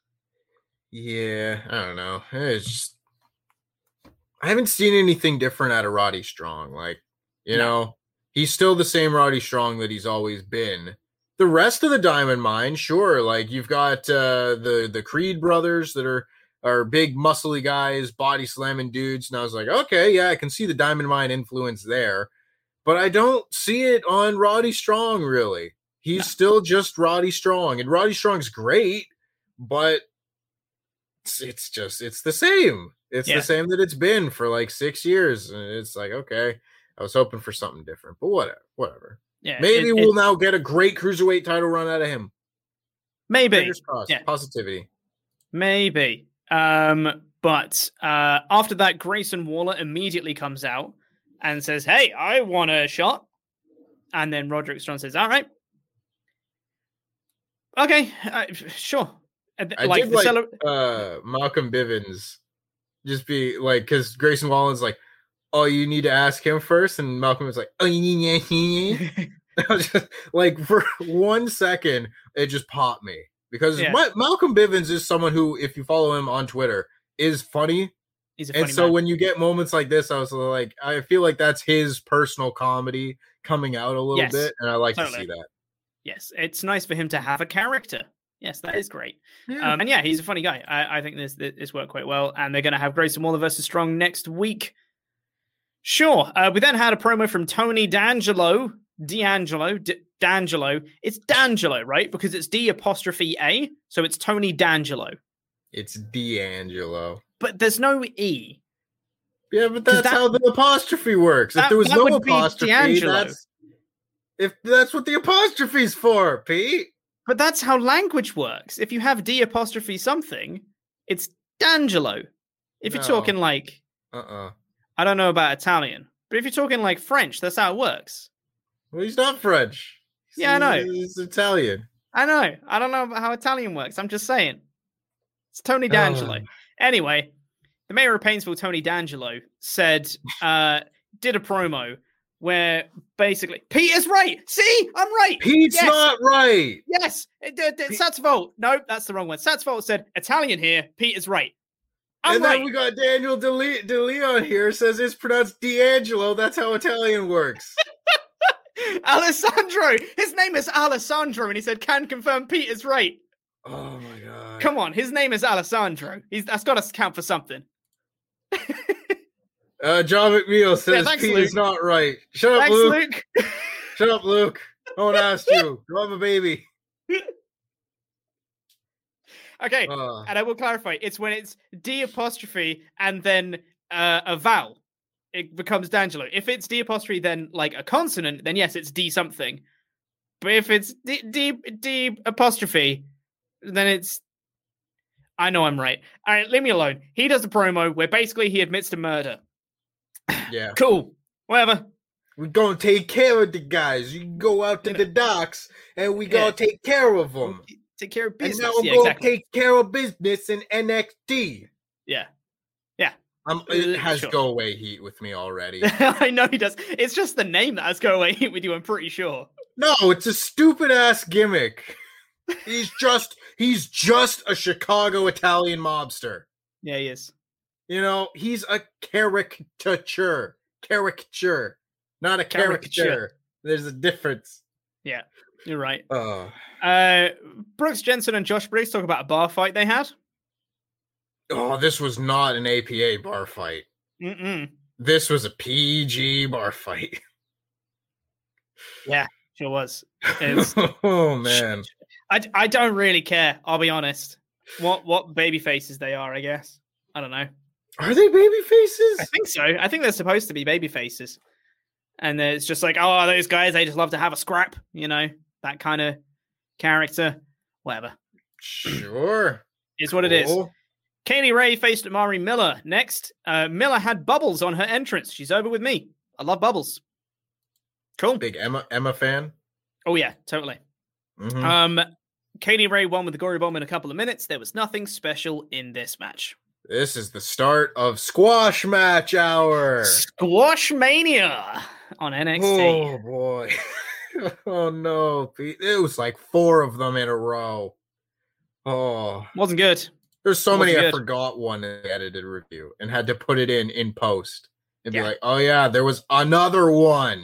[SPEAKER 6] Yeah, I don't know. It's just, I haven't seen anything different out of Roddy Strong. Like, you no. know, he's still the same Roddy Strong that he's always been. The rest of the Diamond Mine, sure. Like, you've got uh, the the Creed brothers that are are big, muscly guys, body slamming dudes. And I was like, okay, yeah, I can see the Diamond Mine influence there. But I don't see it on Roddy Strong, really. He's no. still just Roddy Strong. And Roddy Strong's great, but it's, it's just, it's the same. It's yeah. the same that it's been for like six years. And it's like, okay, I was hoping for something different, but whatever, whatever.
[SPEAKER 5] Yeah,
[SPEAKER 6] maybe
[SPEAKER 5] it,
[SPEAKER 6] we'll
[SPEAKER 5] it,
[SPEAKER 6] now get a great Cruiserweight title run out of him.
[SPEAKER 5] Maybe.
[SPEAKER 6] Yeah. Positivity.
[SPEAKER 5] Maybe. Um, but uh, after that, Grayson Waller immediately comes out and says, hey, I want a shot. And then Roderick Strong says, all right. Okay, uh, sure.
[SPEAKER 6] I like did like cele- uh, Malcolm Bivens just be like, because Grayson Wallen's like, oh, you need to ask him first. And Malcolm was like, oh, yeah, yeah, yeah. I was just like, for one second, it just popped me. Because yeah. my, Malcolm Bivens is someone who, if you follow him on Twitter, is funny.
[SPEAKER 5] He's a funny
[SPEAKER 6] and so
[SPEAKER 5] man.
[SPEAKER 6] When you get moments like this, I was like, I feel like that's his personal comedy coming out a little
[SPEAKER 5] yes,
[SPEAKER 6] bit. And I like
[SPEAKER 5] totally.
[SPEAKER 6] to see that.
[SPEAKER 5] Yes, it's nice for him to have a character. Yes, that is great.
[SPEAKER 6] Yeah.
[SPEAKER 5] Um, and yeah, he's a funny guy. I, I think this this worked quite well. And they're going to have Grayson Waller versus Strong next week. Sure. Uh, we then had a promo from Tony D'Angelo. D'Angelo. D- D'Angelo. It's D'Angelo, right? Because it's D apostrophe A. So it's Tony D'Angelo.
[SPEAKER 6] It's D'Angelo.
[SPEAKER 5] But there's no E.
[SPEAKER 6] Yeah, but that's that, how the apostrophe works. That, if there was no apostrophe, that's... If that's what the apostrophe's for, Pete.
[SPEAKER 5] But that's how language works. If you have D apostrophe something, it's D'Angelo. If no. you're talking like,
[SPEAKER 6] uh-uh.
[SPEAKER 5] I don't know about Italian, but if you're talking like French, that's how it works.
[SPEAKER 6] Well, he's not French. He's,
[SPEAKER 5] yeah, I know.
[SPEAKER 6] He's Italian.
[SPEAKER 5] I know. I don't know about how Italian works. I'm just saying. It's Tony D'Angelo. Uh. Anyway, the mayor of Painesville, Tony D'Angelo, said, uh, did a promo where basically, Pete is right. See, I'm right.
[SPEAKER 6] Pete's
[SPEAKER 5] yes.
[SPEAKER 6] not right.
[SPEAKER 5] Yes. Satsvolt. No, that's the wrong one. Satsvolt said, Italian here. Pete is right. I'm
[SPEAKER 6] and then
[SPEAKER 5] right.
[SPEAKER 6] we got Daniel De, Le- De Leon here, says it's pronounced D'Angelo. That's how Italian works.
[SPEAKER 5] Alessandro. His name is Alessandro, and he said, can confirm Pete is right.
[SPEAKER 6] Oh, my God.
[SPEAKER 5] Come on. His name is Alessandro. He's That's got to count for something.
[SPEAKER 6] Uh, John McNeil says
[SPEAKER 5] yeah, thanks,
[SPEAKER 6] Pete
[SPEAKER 5] Luke.
[SPEAKER 6] is not right. Shut up,
[SPEAKER 5] thanks,
[SPEAKER 6] Luke.
[SPEAKER 5] Luke.
[SPEAKER 6] Shut up, Luke. No one asked you. Go have a baby.
[SPEAKER 5] Okay,
[SPEAKER 6] uh.
[SPEAKER 5] and I will clarify. It's when it's D apostrophe and then uh, a vowel. It becomes D'Angelo. If it's D apostrophe, then like a consonant, then yes, it's D something. But if it's D, D, D apostrophe, then it's... I know I'm right. All right, leave me alone. He does a promo where basically he admits to murder.
[SPEAKER 6] Yeah.
[SPEAKER 5] Cool. Whatever.
[SPEAKER 6] We're going to take care of the guys. You can go out to the docks and we going to
[SPEAKER 5] Yeah.
[SPEAKER 6] take care of them.
[SPEAKER 5] Take care of business.
[SPEAKER 6] And now we're
[SPEAKER 5] yeah,
[SPEAKER 6] going to
[SPEAKER 5] exactly.
[SPEAKER 6] take care of business in N X T.
[SPEAKER 5] Yeah. Yeah.
[SPEAKER 6] Um, it
[SPEAKER 5] Uh,
[SPEAKER 6] has
[SPEAKER 5] sure.
[SPEAKER 6] go away heat with me already.
[SPEAKER 5] I know he does. It's just the name that has go away with you, I'm pretty sure.
[SPEAKER 6] No, it's a stupid ass gimmick. He's just he's just a Chicago Italian mobster.
[SPEAKER 5] Yeah, he is.
[SPEAKER 6] You know, he's a caricature. Caricature. Not a caricature.
[SPEAKER 5] Caricature.
[SPEAKER 6] There's a difference.
[SPEAKER 5] Yeah, you're right.
[SPEAKER 6] Oh.
[SPEAKER 5] Uh, Brooks Jensen and Josh Briggs talk about a bar fight they had.
[SPEAKER 6] Oh, this was not an A P A bar fight.
[SPEAKER 5] Mm-mm.
[SPEAKER 6] This was a P G bar fight.
[SPEAKER 5] Yeah, sure was. It's,
[SPEAKER 6] oh, man.
[SPEAKER 5] I, I don't really care, I'll be honest. What what baby faces they are, I guess. I don't know.
[SPEAKER 6] Are they baby faces?
[SPEAKER 5] I think so. I think they're supposed to be baby faces. And it's just like, oh, those guys, they just love to have a scrap, you know, that kind of character. Whatever.
[SPEAKER 6] Sure.
[SPEAKER 5] Is what it is.
[SPEAKER 6] Cool.
[SPEAKER 5] Kaylee Ray faced Amari Miller next. Uh, Miller had bubbles on her entrance. She's over with me. I love bubbles. Cool.
[SPEAKER 6] Big Emma Emma fan.
[SPEAKER 5] Oh, yeah, totally.
[SPEAKER 6] Mm-hmm.
[SPEAKER 5] Um, Kaylee Ray won with the Gory Bomb in a couple of minutes. There was nothing special in this match.
[SPEAKER 6] This is the start of Squash Match Hour.
[SPEAKER 5] Squash Mania on N X T.
[SPEAKER 6] Oh, boy. Oh, no. Pete. It was like four of them in a row. Oh.
[SPEAKER 5] Wasn't good.
[SPEAKER 6] There's so
[SPEAKER 5] Wasn't
[SPEAKER 6] many I
[SPEAKER 5] good.
[SPEAKER 6] forgot one in the edited review and had to put it in in post and
[SPEAKER 5] Yeah.
[SPEAKER 6] be like, oh, yeah, there was another one.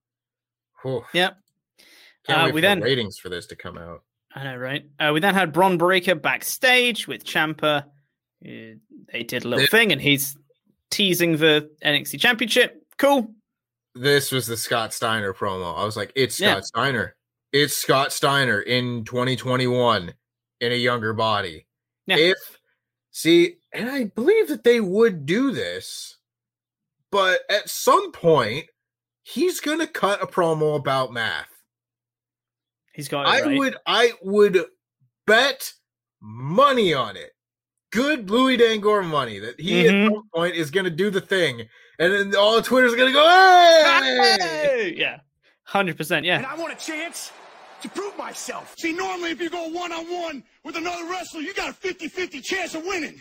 [SPEAKER 6] Whew.
[SPEAKER 5] Yep.
[SPEAKER 6] Can't
[SPEAKER 5] Uh,
[SPEAKER 6] wait
[SPEAKER 5] we
[SPEAKER 6] for
[SPEAKER 5] then-
[SPEAKER 6] the ratings for this to come out.
[SPEAKER 5] I know, right? Uh, we then had Bron Breakker backstage with Ciampa. Uh, they did a little
[SPEAKER 6] This-
[SPEAKER 5] thing, and he's teasing the N X T Championship. Cool.
[SPEAKER 6] This was the Scott Steiner promo. I was like, it's Scott
[SPEAKER 5] Yeah.
[SPEAKER 6] Steiner. It's Scott Steiner in twenty twenty-one in a younger body.
[SPEAKER 5] Yeah.
[SPEAKER 6] If, see, and I believe that they would do this, but at some point, he's going to cut a promo about math.
[SPEAKER 5] He's got it
[SPEAKER 6] I
[SPEAKER 5] right.
[SPEAKER 6] would, I would bet money on it. Good Louis Dangor money that he
[SPEAKER 5] Mhm.
[SPEAKER 6] at some point is going to do the thing, and then all Twitter's going to go, hey!
[SPEAKER 5] Hey! Yeah. one hundred percent,
[SPEAKER 4] And
[SPEAKER 5] yeah.
[SPEAKER 4] I want a chance to prove myself. See, normally if you go one-on-one with another wrestler, you got a fifty-fifty chance of winning.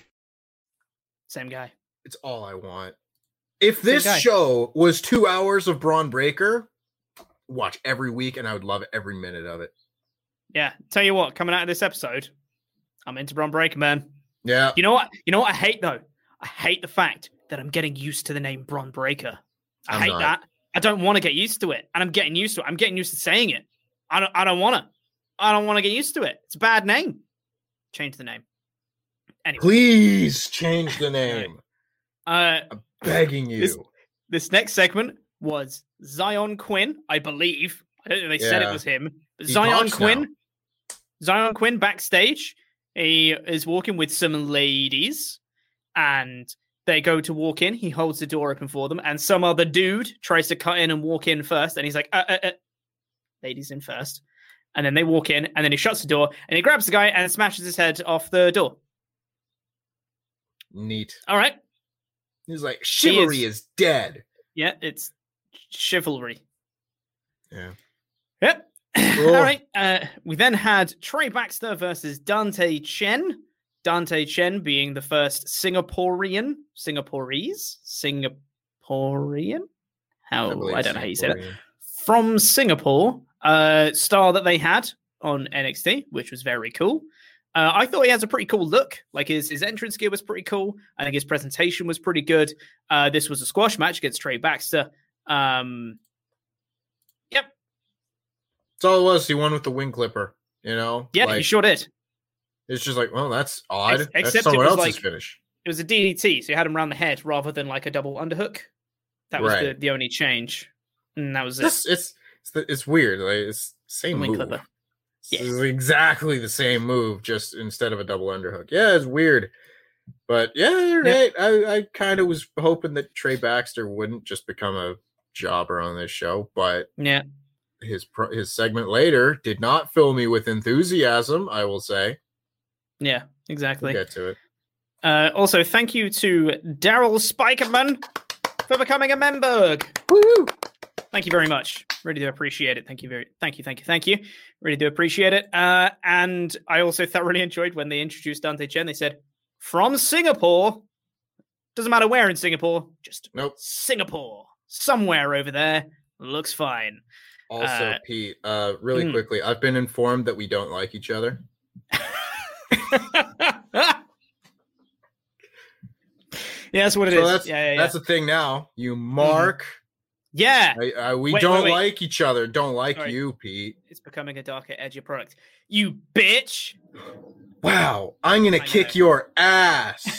[SPEAKER 5] Same guy.
[SPEAKER 6] It's all I want. If this
[SPEAKER 5] guy.
[SPEAKER 6] show was two hours of Braun Breaker, watch every week, and I would love every minute of it.
[SPEAKER 5] Yeah. Tell you what, coming out of this episode, I'm into Bron Breakker, man.
[SPEAKER 6] Yeah.
[SPEAKER 5] You know what? You know what I hate, though? I hate the fact that I'm getting used to the name Bron Breakker. I
[SPEAKER 6] I'm
[SPEAKER 5] hate
[SPEAKER 6] not.
[SPEAKER 5] that. I don't want to get used to it, and I'm getting used to it. I'm getting used to saying it. I don't. I don't want to. I don't want to get used to it. It's a bad name. Change the name. Anyway,
[SPEAKER 6] Please change the name.
[SPEAKER 5] uh,
[SPEAKER 6] I'm begging you.
[SPEAKER 5] This, this next segment was Zion Quinn, I believe. I don't think they said it
[SPEAKER 6] Yeah.
[SPEAKER 5] was him. But
[SPEAKER 6] He
[SPEAKER 5] Zion
[SPEAKER 6] talks
[SPEAKER 5] Quinn. Zion Quinn backstage. He is walking with some ladies, and they go to walk in. He holds the door open for them, and some other dude tries to cut in and walk in first, and he's like, uh, uh, uh. ladies in first. And then they walk in, and then he shuts the door, and he grabs the guy and smashes his head off the door.
[SPEAKER 6] Neat.
[SPEAKER 5] All right.
[SPEAKER 6] He's like, chivalry
[SPEAKER 5] is-
[SPEAKER 6] is dead.
[SPEAKER 5] Yeah, it's chivalry.
[SPEAKER 6] Yeah.
[SPEAKER 5] Yep.
[SPEAKER 6] Cool.
[SPEAKER 5] All right. Uh, we then had Trey Baxter versus Dante Chen. Dante Chen being the first Singaporean, Singaporese, Singaporean? How, I, I don't know how you say that. From Singapore, uh, star that they had on N X T, which was very cool. Uh, I thought he has a pretty cool look. Like his, his entrance gear was pretty cool. I think his presentation was pretty good. Uh, this was a squash match against Trey Baxter. Um, yep.
[SPEAKER 6] That's all it was. He won with the wing clipper, you know?
[SPEAKER 5] Yeah,
[SPEAKER 6] like,
[SPEAKER 5] he sure did.
[SPEAKER 6] It's just like, well, that's odd.
[SPEAKER 5] Ex-
[SPEAKER 6] that's
[SPEAKER 5] except
[SPEAKER 6] someone
[SPEAKER 5] it was
[SPEAKER 6] else's
[SPEAKER 5] like,
[SPEAKER 6] finish.
[SPEAKER 5] It was a D D T, so you had him around the head rather than like a double underhook. That was
[SPEAKER 6] right.
[SPEAKER 5] the, the only change. And that was
[SPEAKER 6] it's,
[SPEAKER 5] it.
[SPEAKER 6] It's it's, it's weird. Like it's same
[SPEAKER 5] wing
[SPEAKER 6] move.
[SPEAKER 5] clipper.
[SPEAKER 6] Yes. It's exactly the same move, just instead of a double underhook. Yeah, it's weird. But yeah, you're right. I, I kind of was hoping that Trey Baxter wouldn't just become a jobber on this show, but
[SPEAKER 5] yeah,
[SPEAKER 6] his his segment later did not fill me with enthusiasm, I will say.
[SPEAKER 5] Yeah, exactly.
[SPEAKER 6] We'll get to it.
[SPEAKER 5] Uh, also, thank you to Daryl Spikerman for becoming a member.
[SPEAKER 6] Woo!
[SPEAKER 5] Thank you very much. Really do appreciate it. Thank you very, thank you, thank you, thank you. Really do appreciate it. Uh, and I also thoroughly enjoyed when they introduced Dante Chen. They said, from Singapore. Doesn't matter where in Singapore, just
[SPEAKER 6] nope.
[SPEAKER 5] Singapore. Somewhere over there. Looks fine.
[SPEAKER 6] Also,
[SPEAKER 5] uh,
[SPEAKER 6] Pete, uh, really mm. quickly, I've been informed that we don't like each other.
[SPEAKER 5] Yeah, that's what it
[SPEAKER 6] so
[SPEAKER 5] is.
[SPEAKER 6] That's,
[SPEAKER 5] yeah, yeah, yeah.
[SPEAKER 6] that's the thing now. You mark.
[SPEAKER 5] Mm. Yeah.
[SPEAKER 6] I, I, we
[SPEAKER 5] wait,
[SPEAKER 6] don't
[SPEAKER 5] wait, wait.
[SPEAKER 6] like each other. Don't like
[SPEAKER 5] Sorry.
[SPEAKER 6] you, Pete.
[SPEAKER 5] It's becoming a darker, edgier product. You bitch.
[SPEAKER 6] Wow. I'm going to kick know. your ass.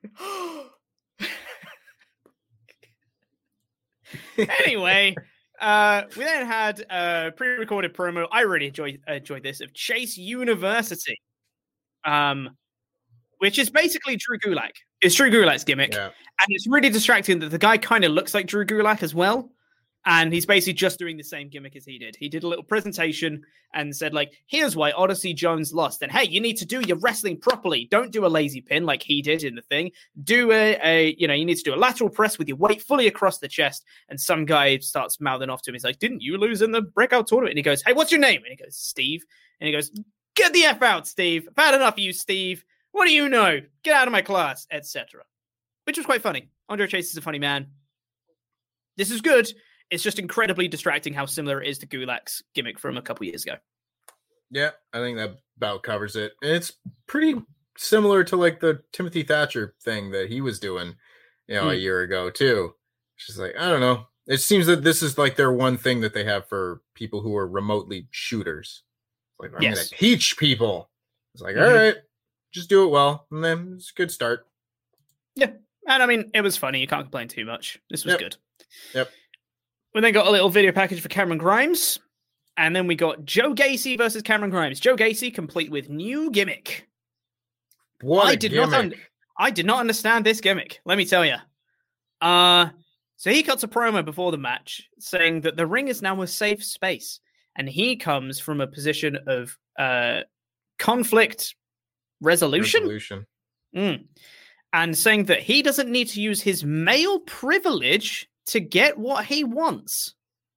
[SPEAKER 5] Anyway, uh, we then had a pre-recorded promo. I really enjoyed enjoyed this of Chase University, um, which is basically Drew Gulak. It's Drew Gulak's gimmick,
[SPEAKER 6] yeah.
[SPEAKER 5] and it's really distracting that the guy kind of looks like Drew Gulak as well. And he's basically just doing the same gimmick as he did. He did a little presentation and said, like, here's why Odyssey Jones lost. And hey, you need to do your wrestling properly. Don't do a lazy pin like he did in the thing. Do a, a you know, you need to do a lateral press with your weight fully across the chest. And some guy starts mouthing off to him. He's like, didn't you lose in the breakout tournament? And he goes, hey, what's your name? And he goes, Steve. And he goes, get the F out, Steve. I've had enough of you, Steve. What do you know? Get out of my class, et cetera. Which was quite funny. Andre Chase is a funny man. This is good. It's just incredibly distracting how similar it is to Gulak's gimmick from a couple years ago.
[SPEAKER 6] Yeah, I think that about covers it. And it's pretty similar to like the Timothy Thatcher thing that he was doing, you know, mm. a year ago too. It's just like, I don't know. It seems that this is like their one thing that they have for people who are remotely shooters. Like, I'm yes. going to teach people. It's like, mm-hmm. all right, just do it well. And then it's a good start.
[SPEAKER 5] Yeah. And I mean, it was funny. You can't complain too much. This was
[SPEAKER 6] yep.
[SPEAKER 5] good.
[SPEAKER 6] Yep.
[SPEAKER 5] We then got a little video package for Cameron Grimes. And then we got Joe Gacy versus Cameron Grimes. Joe Gacy complete with new gimmick.
[SPEAKER 6] What
[SPEAKER 5] I
[SPEAKER 6] a
[SPEAKER 5] did
[SPEAKER 6] gimmick.
[SPEAKER 5] Not un- I did not understand this gimmick. Let me tell you. Uh, so he cuts a promo before the match saying that the ring is now a safe space. And he comes from a position of uh, conflict resolution.
[SPEAKER 6] Resolution.
[SPEAKER 5] Mm. And saying that he doesn't need to use his male privilege to get what he wants.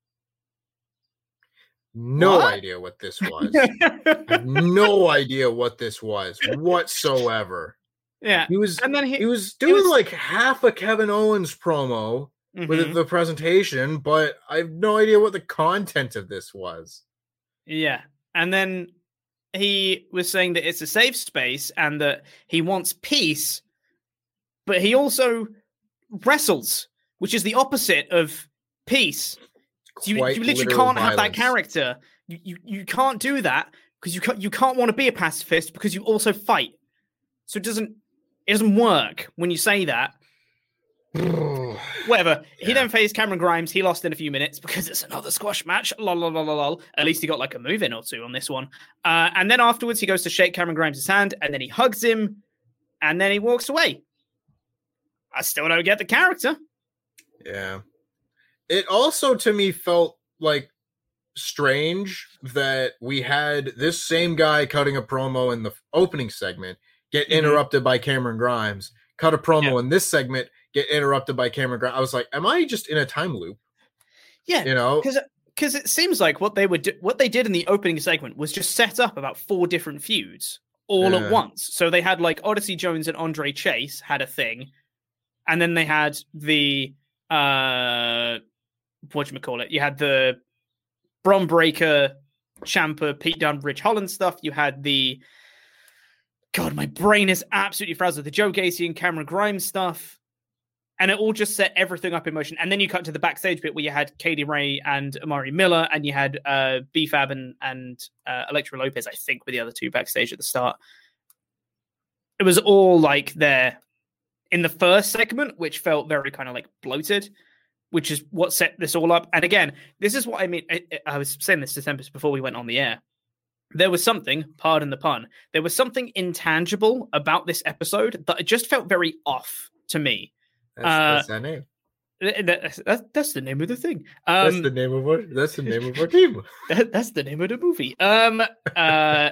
[SPEAKER 6] No
[SPEAKER 5] what?
[SPEAKER 6] idea what this was. I have no idea what this was whatsoever.
[SPEAKER 5] Yeah.
[SPEAKER 6] He was
[SPEAKER 5] and then he,
[SPEAKER 6] he was doing
[SPEAKER 5] he was,
[SPEAKER 6] like half a Kevin Owens promo mm-hmm. with the presentation, but I have no idea what the content of this was.
[SPEAKER 5] Yeah. And then he was saying that it's a safe space and that he wants peace, but he also wrestles, which is the opposite of peace. So you, you literally can't
[SPEAKER 6] violence.
[SPEAKER 5] have that character. You you, you can't do that because you can't, you can't want to be a pacifist because you also fight. So it doesn't it doesn't work when you say that. Whatever. Yeah. He then faced Cameron Grimes. He lost in a few minutes because it's another squash match. Lol, lol, lol, lol. At least he got like a move in or two on this one. Uh, and then afterwards, he goes to shake Cameron Grimes' hand, and then he hugs him, and then he walks away. I still don't get the character.
[SPEAKER 6] Yeah. It also, to me, felt like strange that we had this same guy cutting a promo in the opening segment get mm-hmm. interrupted by Cameron Grimes, cut a promo yeah. in this segment, get interrupted by Cameron Grimes. I was like, am I just in a time loop?
[SPEAKER 5] Yeah.
[SPEAKER 6] You know?
[SPEAKER 5] Because because it seems like what they would do, what they did in the opening segment was just set up about four different feuds all
[SPEAKER 6] Yeah.
[SPEAKER 5] at once. So they had like Odyssey Jones and Andre Chase had a thing, and then they had the uh, whatchamacallit, you had the Bron Breakker, Ciampa, Pete Dunne, Ridge Holland stuff. You had the God, my brain is absolutely frazzled. The Joe Gacy and Cameron Grimes stuff. And it all just set everything up in motion. And then you cut to the backstage bit where you had Katie Ray and Amari Miller, and you had uh, B-Fab and, and uh, Elektra Lopez, I think, were the other two backstage at the start. It was all like there in the first segment, which felt very kind of like bloated, which is what set this all up. And again, this is what I mean. I, I was saying this to Tempest before we went on the air. There was something, pardon the pun, there was something intangible about this episode that it just felt very off to me.
[SPEAKER 6] That's,
[SPEAKER 5] uh,
[SPEAKER 6] that's that name.
[SPEAKER 5] That, that, that's the name of the thing. Um,
[SPEAKER 6] that's the name of our. That's the name of our team.
[SPEAKER 5] That, that's the name of the movie. Um, uh,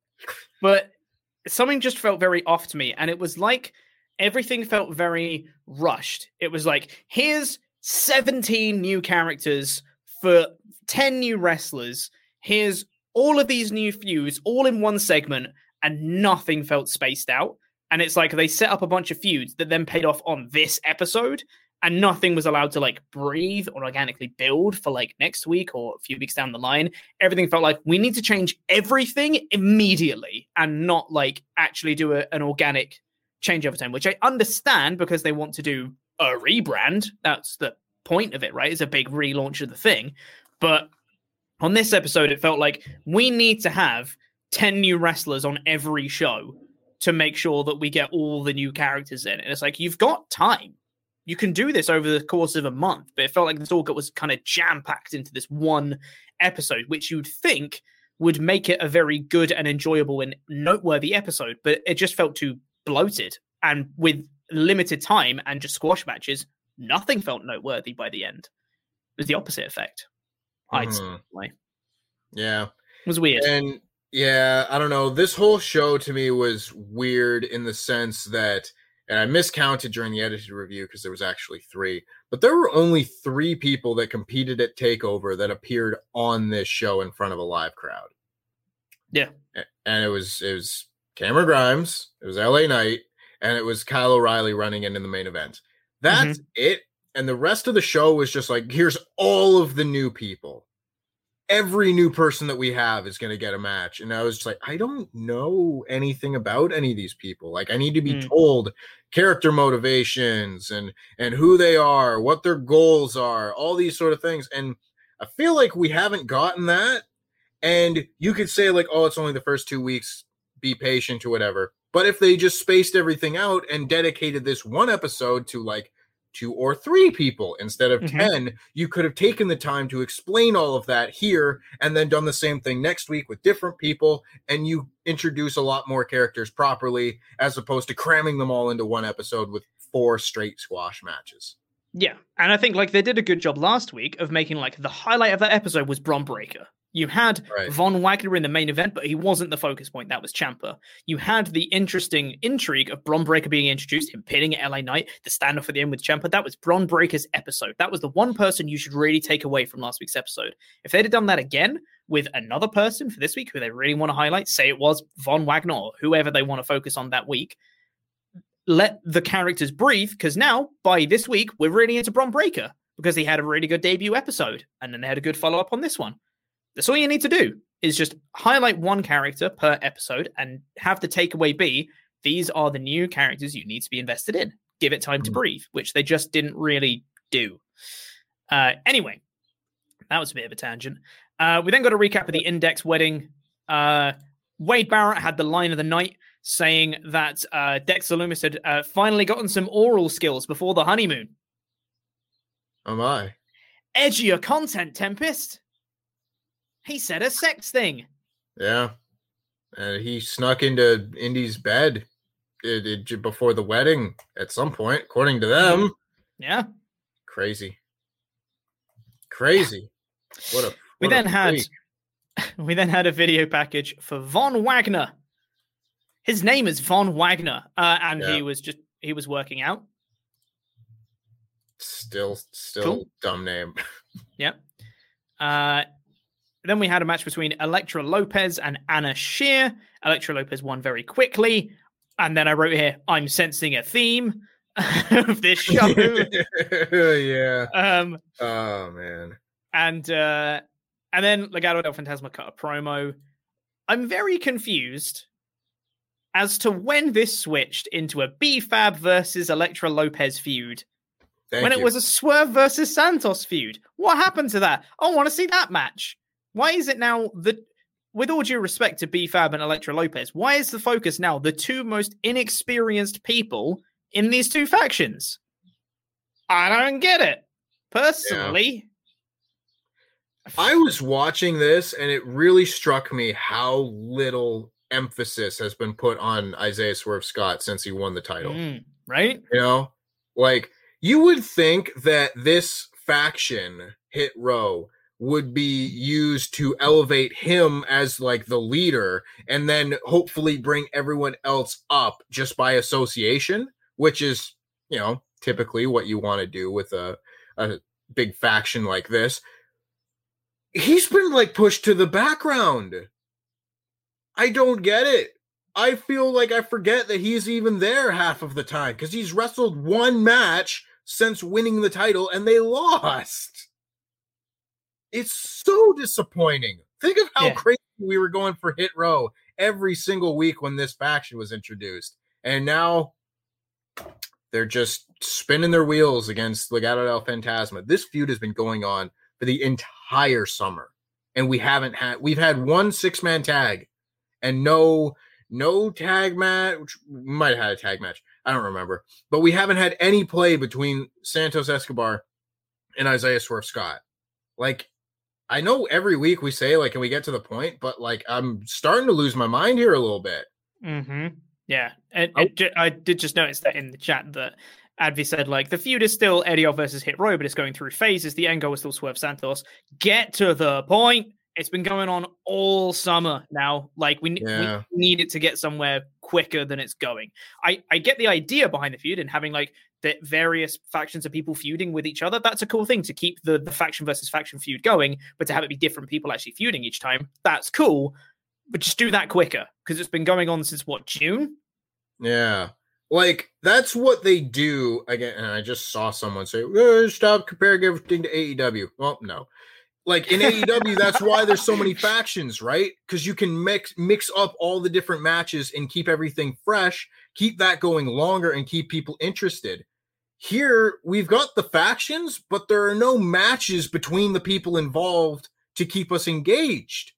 [SPEAKER 5] but something just felt very off to me, and it was like everything felt very rushed. It was like, here's seventeen new characters for ten new wrestlers. Here's all of these new feuds, all in one segment, and nothing felt spaced out. And it's like they set up a bunch of feuds that then paid off on this episode, and nothing was allowed to like breathe or organically build for like next week or a few weeks down the line. Everything felt like we need to change everything immediately and not like actually do a, an organic change over time, which I understand because they want to do a rebrand. That's the point of it, right? It's a big relaunch of the thing. But on this episode, it felt like we need to have ten new wrestlers on every show to make sure that we get all the new characters in. And it's like, you've got time. You can do this over the course of a month. But it felt like this all was kind of jam-packed into this one episode, which you'd think would make it a very good and enjoyable and noteworthy episode. But it just felt too bloated. And with limited time and just squash matches, nothing felt noteworthy by the end. It was the opposite effect. I'd
[SPEAKER 6] Mm-hmm.
[SPEAKER 5] say.
[SPEAKER 6] Yeah.
[SPEAKER 5] It was weird.
[SPEAKER 6] And yeah, I don't know. This whole show to me was weird in the sense that, and I miscounted during the edited review because there was actually three, but there were only three people that competed at TakeOver that appeared on this show in front of a live crowd.
[SPEAKER 5] Yeah.
[SPEAKER 6] And it was, it was Cameron Grimes, it was L A Knight, and it was Kyle O'Reilly running in in the main event. That's mm-hmm. it. And the rest of the show was just like, here's all of the new people. Every new person that we have is going to get a match. And I was just like, I don't know anything about any of these people. Like, I need to be mm. told character motivations and, and who they are, what their goals are, all these sort of things. And I feel like we haven't gotten that. And you could say like, oh, it's only the first two weeks, be patient or whatever. But if they just spaced everything out and dedicated this one episode to like two or three people instead of mm-hmm. ten, you could have taken the time to explain all of that here and then done the same thing next week with different people, and you introduce a lot more characters properly as opposed to cramming them all into one episode with four straight squash matches.
[SPEAKER 5] Yeah, and I think like they did a good job last week of making like the highlight of that episode was Bron Breakker. You had right. Von Wagner in the main event, but he wasn't the focus point. That was Ciampa. You had the interesting intrigue of Bron Breakker being introduced, him pitting at L A Knight, the standoff at the end with Ciampa. That was Bron Breakker's episode. That was the one person you should really take away from last week's episode. If they'd have done that again with another person for this week who they really want to highlight, say it was Von Wagner or whoever they want to focus on that week, let the characters breathe, because now, by this week, we're really into Bron Breakker because he had a really good debut episode, and then they had a good follow-up on this one. That's all you need to do, is just highlight one character per episode and have the takeaway be, these are the new characters you need to be invested in. Give it time to breathe, which they just didn't really do. Uh, anyway, that was a bit of a tangent. Uh, we then got a recap of the Index wedding. Uh, Wade Barrett had the line of the night saying that uh, Dexter Lumis had uh, finally gotten some oral skills before the honeymoon.
[SPEAKER 6] Oh my.
[SPEAKER 5] Edgier content, Tempest. He said a sex thing.
[SPEAKER 6] Yeah. And he snuck into Indy's bed it, it, before the wedding at some point, according to them.
[SPEAKER 5] Yeah.
[SPEAKER 6] Crazy. Crazy. What a what
[SPEAKER 5] We then
[SPEAKER 6] a
[SPEAKER 5] had
[SPEAKER 6] freak.
[SPEAKER 5] we then had a video package for Von Wagner. His name is Von Wagner, uh, and
[SPEAKER 6] Yeah.
[SPEAKER 5] he was just he was working out.
[SPEAKER 6] Still, still
[SPEAKER 5] Cool.
[SPEAKER 6] dumb name.
[SPEAKER 5] Yep. Uh, then we had a match between Elektra Lopez and Anna Shear. Elektra Lopez won very quickly. And then I wrote here, I'm sensing a theme of this show.
[SPEAKER 6] yeah.
[SPEAKER 5] Um,
[SPEAKER 6] oh, man.
[SPEAKER 5] And uh, and then Legado del Fantasma cut a promo. I'm very confused as to when this switched into a B F A B versus Elektra Lopez feud.
[SPEAKER 6] Thank
[SPEAKER 5] when
[SPEAKER 6] you.
[SPEAKER 5] it was a Swerve versus Santos feud. What happened to that? I want to see that match. Why is it now the... With all due respect to B F A B and Elektra Lopez, why is the focus now the two most inexperienced people in these two factions? I don't get it. Personally.
[SPEAKER 6] Yeah. I was watching this and it really struck me how little emphasis has been put on Isaiah Swerve Scott since he won the title.
[SPEAKER 5] Mm, right?
[SPEAKER 6] You know? Like, you would think that this faction, Hit Row, would be used to elevate him as like the leader and then hopefully bring everyone else up just by association, which is, you know, typically what you want to do with a, a big faction like this. He's been like pushed to the background. I don't get it. I feel like I forget that he's even there half of the time because he's wrestled one match since winning the title and they lost. It's so disappointing. Think of how yeah. crazy we were going for Hit Row every single week when this faction was introduced. And now they're just spinning their wheels against Legado del Fantasma. This feud has been going on for the entire summer. And we haven't had, we've had one six-man tag and no, no tag match. We might have had a tag match. I don't remember. But we haven't had any play between Santos Escobar and Isaiah Swerve Scott. Like, I know every week we say, like, can we get to the point? But, like, I'm starting to lose my mind here a little bit.
[SPEAKER 5] Mm-hmm. Yeah. And, oh. and I did just notice that in the chat that Advi said, like, the feud is still Eddie versus Hit Row, but it's going through phases. The end goal is still Swerve Santos. Get to the point. It's been going on all summer now. Like, we, yeah. we need it to get somewhere quicker than it's going. I, I get the idea behind the feud and having, like, the various factions of people feuding with each other. That's a cool thing to keep the, the faction versus faction feud going, but to have it be different people actually feuding each time, that's cool. But just do that quicker because it's been going on since, what, June?
[SPEAKER 6] Yeah. Like, that's what they do. Again, and I just saw someone say, oh, stop comparing everything to A E W. Well, no. Like, in A E W, that's why there's so many factions, right? Because you can mix mix up all the different matches and keep everything fresh, keep that going longer, and keep people interested. Here, we've got the factions, but there are no matches between the people involved to keep us engaged.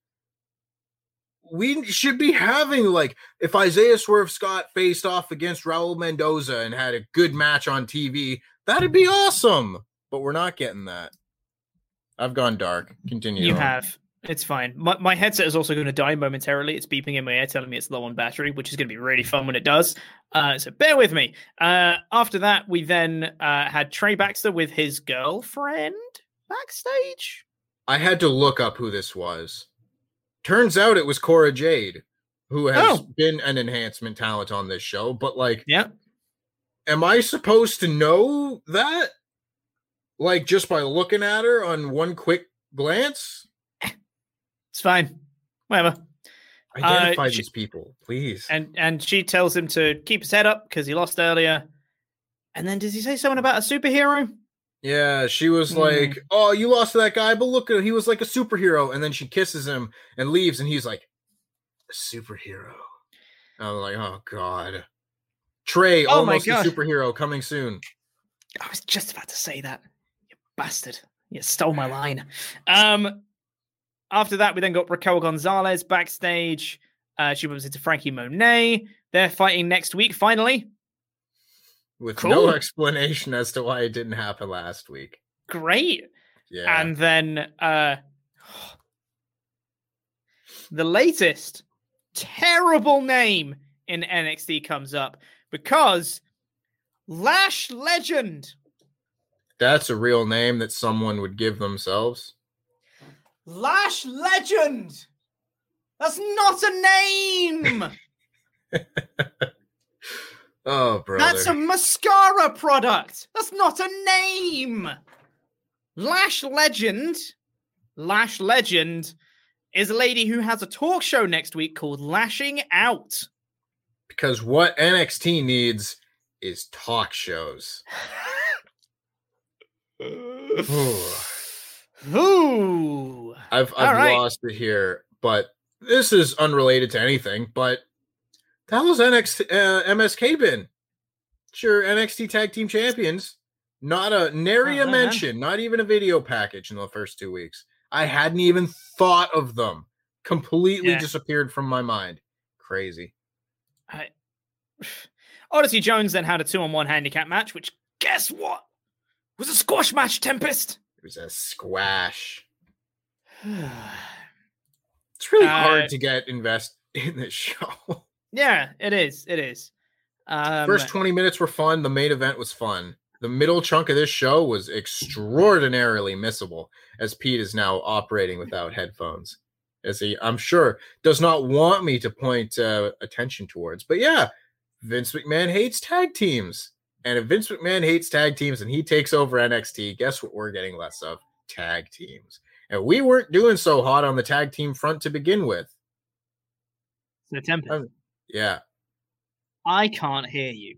[SPEAKER 6] We should be having, like, if Isaiah Swerve Scott faced off against Raul Mendoza and had a good match on T V, that'd be awesome. But we're not getting that. I've gone dark. Continue.
[SPEAKER 5] You
[SPEAKER 6] on.
[SPEAKER 5] have. It's fine. My, my headset is also going to die momentarily. It's beeping in my ear telling me it's low on battery, which is going to be really fun when it does. Uh, so bear with me. Uh, after that, we then uh, had Trey Baxter with his girlfriend backstage.
[SPEAKER 6] I had to look up who this was. Turns out it was Cora Jade, who has oh. been an enhancement talent on this show. But, like,
[SPEAKER 5] yeah,
[SPEAKER 6] am I supposed to know that? Like, just by looking at her on one quick glance?
[SPEAKER 5] It's fine. Whatever.
[SPEAKER 6] Identify
[SPEAKER 5] uh,
[SPEAKER 6] these
[SPEAKER 5] she,
[SPEAKER 6] people, please.
[SPEAKER 5] And and she tells him to keep his head up because he lost earlier. And then does he say something about a superhero?
[SPEAKER 6] Yeah, she was mm. like, oh, you lost to that guy, but look at him. He was like a superhero. And then she kisses him and leaves, and he's like, a superhero. And I'm like, oh, God. Trey,
[SPEAKER 5] oh
[SPEAKER 6] almost a superhero, coming soon.
[SPEAKER 5] I was just about to say that. You bastard. You stole my line. Um... After that, we then got Raquel Gonzalez backstage. Uh, she bumps into Frankie Monet. They're fighting next week, finally.
[SPEAKER 6] With cool. no explanation as to why it didn't happen last week.
[SPEAKER 5] Great.
[SPEAKER 6] Yeah.
[SPEAKER 5] And then uh, the latest terrible name in N X T comes up because Lash Legend.
[SPEAKER 6] That's a real name that someone would give themselves.
[SPEAKER 5] Lash Legend! That's not a name!
[SPEAKER 6] Oh, brother.
[SPEAKER 5] That's a mascara product! That's not a name! Lash Legend, Lash Legend is a lady who has a talk show next week called Lashing Out.
[SPEAKER 6] Because what N X T needs is talk shows.
[SPEAKER 5] Ooh.
[SPEAKER 6] I've I've
[SPEAKER 5] right.
[SPEAKER 6] lost it here, but this is unrelated to anything. But the hell is N X T, uh, M S K been? Sure, N X T Tag Team Champions. Not a nary a
[SPEAKER 5] Oh,
[SPEAKER 6] mention, not even a video package in the first two weeks. I hadn't even thought of them. Completely
[SPEAKER 5] Yeah.
[SPEAKER 6] disappeared from my mind. Crazy.
[SPEAKER 5] I... Odyssey Jones then had a two-on-one handicap match, which, guess what? Was a squash match, Tempest.
[SPEAKER 6] It was a squash. It's really
[SPEAKER 5] Uh,
[SPEAKER 6] hard to get invest in this show.
[SPEAKER 5] Yeah, it is. It is. Um,
[SPEAKER 6] First twenty minutes were fun. The main event was fun. The middle chunk of this show was extraordinarily missable, as Pete is now operating without headphones, as he, I'm sure, does not want me to point uh, attention towards. But yeah, Vince McMahon hates tag teams. And if Vince McMahon hates tag teams and he takes over N X T, guess what we're getting less of? Tag teams. And we weren't doing so hot on the tag team front to begin with.
[SPEAKER 5] The Tempest.
[SPEAKER 6] Um, yeah.
[SPEAKER 5] I can't hear you.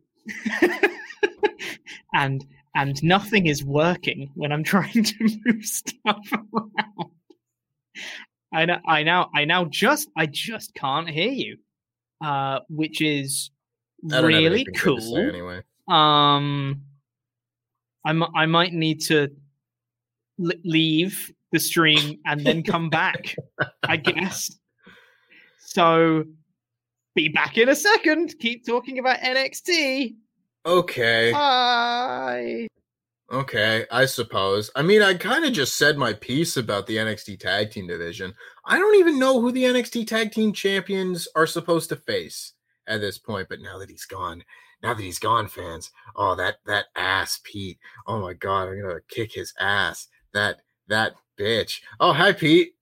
[SPEAKER 5] and and nothing is working when I'm trying to move stuff around. I know I now I now just I just can't hear you. Uh which is
[SPEAKER 6] I don't have
[SPEAKER 5] really
[SPEAKER 6] anything good to say
[SPEAKER 5] cool.
[SPEAKER 6] anyway.
[SPEAKER 5] Um I, m- I might need to l- leave the stream and then come back, I guess. So be back in a second. Keep talking about N X T.
[SPEAKER 6] Okay.
[SPEAKER 5] Bye.
[SPEAKER 6] Okay, I suppose. I mean, I kind of just said my piece about the N X T Tag Team division. I don't even know who the N X T Tag Team champions are supposed to face at this point, but now that he's gone, now that he's gone, fans, oh, that that ass, Pete. Oh my God, I'm going to kick his ass. That, that bitch. Oh, hi, Pete.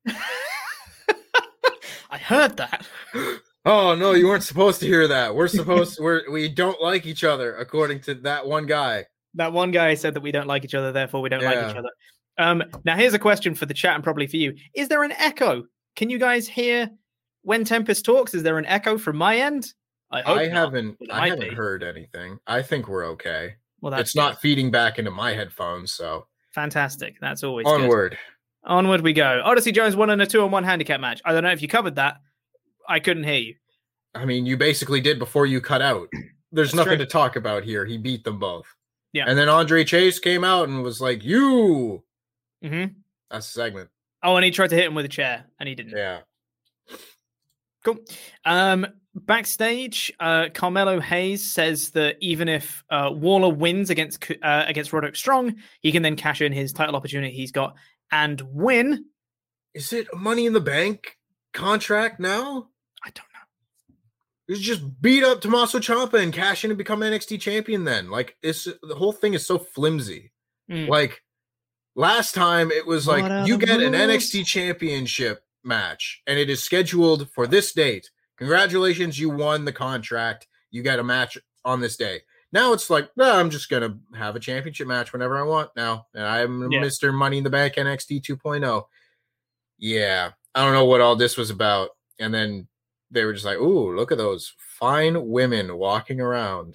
[SPEAKER 5] I heard that.
[SPEAKER 6] Oh, no, you weren't supposed to hear that. We're supposed to, we're, we don't like each other, according to that one guy.
[SPEAKER 5] That one guy said that we don't like each other, therefore we don't
[SPEAKER 6] Yeah.
[SPEAKER 5] like each other. Um, now, here's a question for the chat and probably for you. Is there an echo? Can you guys hear when Tempest talks? Is there an echo from my end? I hope
[SPEAKER 6] I
[SPEAKER 5] not,
[SPEAKER 6] haven't
[SPEAKER 5] but it
[SPEAKER 6] I
[SPEAKER 5] might
[SPEAKER 6] haven't
[SPEAKER 5] be.
[SPEAKER 6] heard anything. I think we're okay.
[SPEAKER 5] Well, that's
[SPEAKER 6] it's not feeding back into my headphones, so
[SPEAKER 5] fantastic. That's always good.
[SPEAKER 6] onward.
[SPEAKER 5] Onward we go. Odyssey Jones won in a two-on-one handicap match. I don't know if you covered that. I couldn't hear you.
[SPEAKER 6] I mean, you basically did before you cut out. There's
[SPEAKER 5] That's
[SPEAKER 6] nothing
[SPEAKER 5] true.
[SPEAKER 6] to talk about here. He beat them both.
[SPEAKER 5] Yeah.
[SPEAKER 6] And then Andre Chase came out and was like, you.
[SPEAKER 5] Mm-hmm.
[SPEAKER 6] That's a segment.
[SPEAKER 5] Oh, and he tried to hit him with a chair, and he didn't.
[SPEAKER 6] Yeah.
[SPEAKER 5] Cool. Um, backstage, uh, Carmelo Hayes says that even if uh, Waller wins against uh, against Roderick Strong, he can then cash in his title opportunity he's got and win.
[SPEAKER 6] Is it a Money in the Bank contract now?
[SPEAKER 5] I don't know.
[SPEAKER 6] You just beat up Tommaso Ciampa and cash in and become N X T champion then. Like, it's the whole thing is so flimsy.
[SPEAKER 5] Mm.
[SPEAKER 6] Like, last time it was
[SPEAKER 5] What
[SPEAKER 6] like,
[SPEAKER 5] are
[SPEAKER 6] you
[SPEAKER 5] the
[SPEAKER 6] get an
[SPEAKER 5] rules?
[SPEAKER 6] N X T championship match and it is scheduled for this date. Congratulations, you won the contract. You get a match on this day. Now it's like, no, I'm just going to have a championship match whenever I want now. And I'm
[SPEAKER 5] Yeah.
[SPEAKER 6] Mister Money in the Bank N X T two point oh. Yeah. I don't know what all this was about. And then they were just like, ooh, look at those fine women walking around.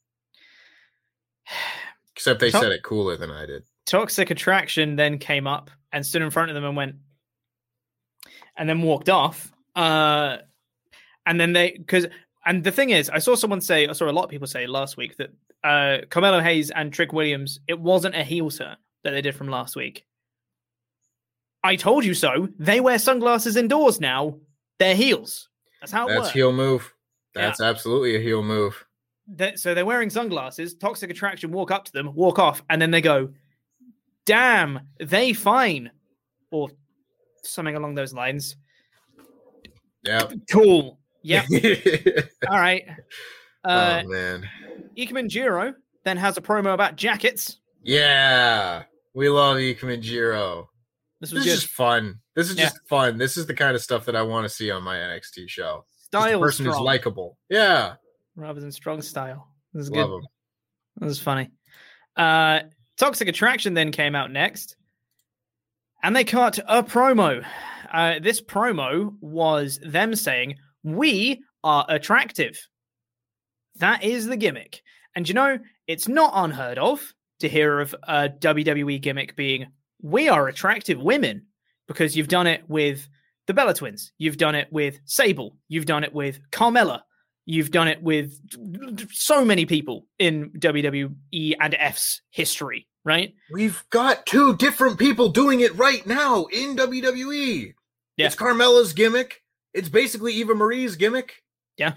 [SPEAKER 6] Except they
[SPEAKER 5] Top-
[SPEAKER 6] said it cooler than I did.
[SPEAKER 5] Toxic Attraction then came up and stood in front of them and went, and then walked off. Uh, and then they, because, and the thing is, I saw someone say, I saw a lot of people say last week that uh, Carmelo Hayes and Trick Williams, it wasn't a heel turn that they did from last week. I told you so. They wear sunglasses indoors now. They're heels. That's how it
[SPEAKER 6] That's
[SPEAKER 5] works.
[SPEAKER 6] heel move. That's absolutely a heel move.
[SPEAKER 5] They- so they're wearing sunglasses. Toxic Attraction walk up to them, walk off, and then they go, damn, they fine. Or something along those lines.
[SPEAKER 6] Yeah.
[SPEAKER 5] Cool. Yep. All right. Uh,
[SPEAKER 6] oh, man.
[SPEAKER 5] Ikemen Jiro then has a promo about jackets.
[SPEAKER 6] Yeah. We love Ikemen Jiro.
[SPEAKER 5] This
[SPEAKER 6] This
[SPEAKER 5] was
[SPEAKER 6] is
[SPEAKER 5] good.
[SPEAKER 6] just fun. This is
[SPEAKER 5] Yeah.
[SPEAKER 6] just fun. This is the kind of stuff that I want to see on my N X T show. Just a
[SPEAKER 5] Style
[SPEAKER 6] person who's
[SPEAKER 5] strong.
[SPEAKER 6] likable. Yeah.
[SPEAKER 5] Rather than strong style. This is
[SPEAKER 6] Love
[SPEAKER 5] good.
[SPEAKER 6] him.
[SPEAKER 5] This is funny. Uh, Toxic Attraction then came out next. And they cut a promo Uh, this promo was them saying, we are attractive. That is the gimmick. And you know, it's not unheard of to hear of a W W E gimmick being, we are attractive women, because you've done it with the Bella Twins. You've done it with Sable. You've done it with Carmella. You've done it with so many people in W W E and F's history, right?
[SPEAKER 6] We've got two different people doing it right now in W W E. Yeah. It's Carmella's gimmick. It's basically Eva Marie's gimmick.
[SPEAKER 5] Yeah.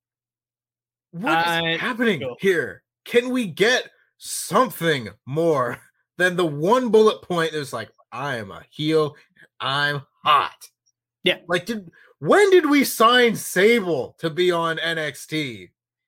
[SPEAKER 6] What uh, is happening sure. here? Can we get something more than the one bullet point that's like, I am a heel, I'm hot.
[SPEAKER 5] Yeah.
[SPEAKER 6] Like, did when did we sign Sable to be on N X T?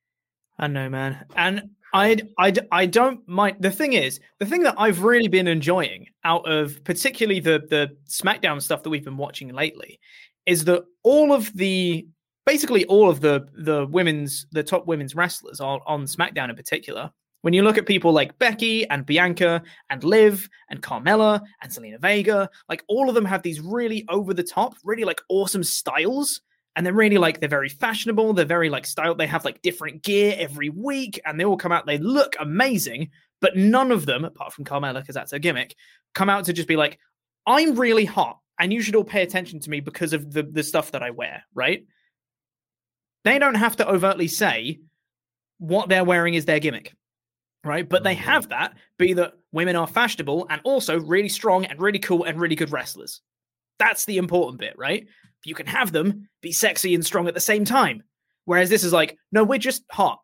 [SPEAKER 5] I know, man. And I, I, I don't mind. The thing is, the thing that I've really been enjoying out of particularly the, the SmackDown stuff that we've been watching lately is that all of the, basically all of the, the women's, the top women's wrestlers are on SmackDown in particular. When you look at people like Becky and Bianca and Liv and Carmella and Selena Vega, like all of them have these really over the top, really like awesome styles. And they're really like, they're very fashionable. They're very like styled. They have like different gear every week and they all come out. They look amazing, but none of them, apart from Carmella, because that's her gimmick, come out to just be like, I'm really hot and you should all pay attention to me because of the, the stuff that I wear, right? They don't have to overtly say what they're wearing is their gimmick. Right, but they have that be that women are fashionable and also really strong and really cool and really good wrestlers. That's the important bit, right? You can have them be sexy and strong at the same time. Whereas this is like, no, we're just hot.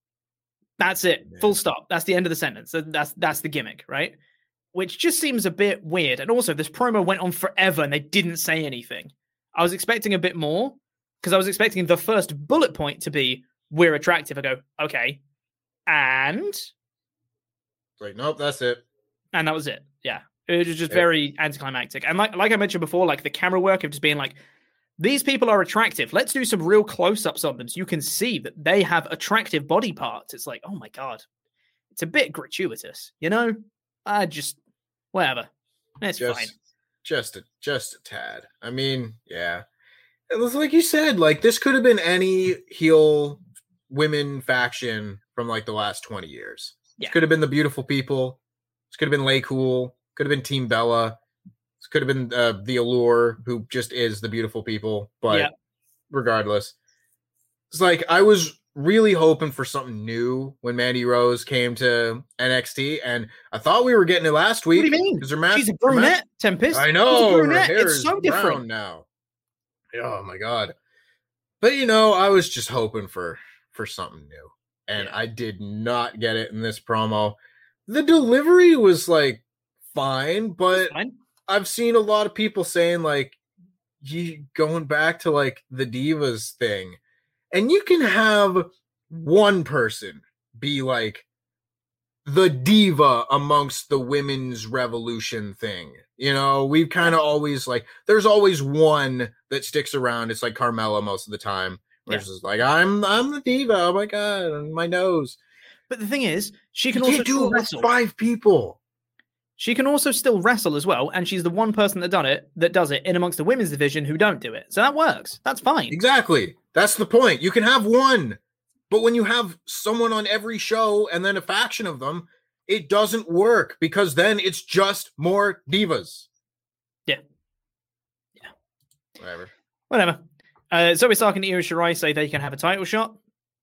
[SPEAKER 5] That's it. Yeah. Full stop. That's the end of the sentence. That's that's the gimmick, right? Which just seems a bit weird. And also, this promo went on forever and they didn't say anything. I was expecting a bit more because I was expecting the first bullet point to be, we're attractive. I go, okay. And...
[SPEAKER 6] like, nope, that's it.
[SPEAKER 5] And that was it. Yeah. It was just yeah. very anticlimactic. And like like I mentioned before, like the camera work of just being like, these people are attractive. Let's do some real close-ups on them so you can see that they have attractive body parts. It's like, oh my God. It's a bit gratuitous, you know? I just, whatever. It's
[SPEAKER 6] just,
[SPEAKER 5] fine.
[SPEAKER 6] Just a, just a tad. I mean, yeah. It was like you said, like this could have been any heel women faction from like the last twenty years. Yeah. This could have been the Beautiful People. This could have been Lay Cool. Could have been Team Bella. This could have been uh, the Allure, who just is the Beautiful People. But yeah. regardless, it's like I was really hoping for something new when Mandy Rose came to N X T, and I thought we were getting it last week.
[SPEAKER 5] What do you mean?
[SPEAKER 6] Her mask,
[SPEAKER 5] She's a brunette, Tempest.
[SPEAKER 6] I know.
[SPEAKER 5] She's a brunette.
[SPEAKER 6] Her hair
[SPEAKER 5] it's so
[SPEAKER 6] is
[SPEAKER 5] different
[SPEAKER 6] brown now. Oh my God! But you know, I was just hoping for for something new. And yeah. I did not get it in this promo. The delivery was like fine, but fine. I've seen a lot of people saying like you going back to like the Divas thing. And you can have one person be like the diva amongst the women's revolution thing. You know, we've kind of always like there's always one that sticks around. It's like Carmella most of the time. Where it's just like, I'm I'm the diva. Oh my God, my nose.
[SPEAKER 5] But the thing is, she can
[SPEAKER 6] you
[SPEAKER 5] also
[SPEAKER 6] can't do it with five people.
[SPEAKER 5] She can also still wrestle as well, and she's the one person that done it that does it in amongst the women's division who don't do it. So that works. That's fine.
[SPEAKER 6] Exactly. That's the point. You can have one, but when you have someone on every show and then a faction of them, it doesn't work because then it's just more divas.
[SPEAKER 5] Yeah. Yeah.
[SPEAKER 6] Whatever.
[SPEAKER 5] Whatever. Uh, Zoe Stark and Io Shirai say they can have a title shot.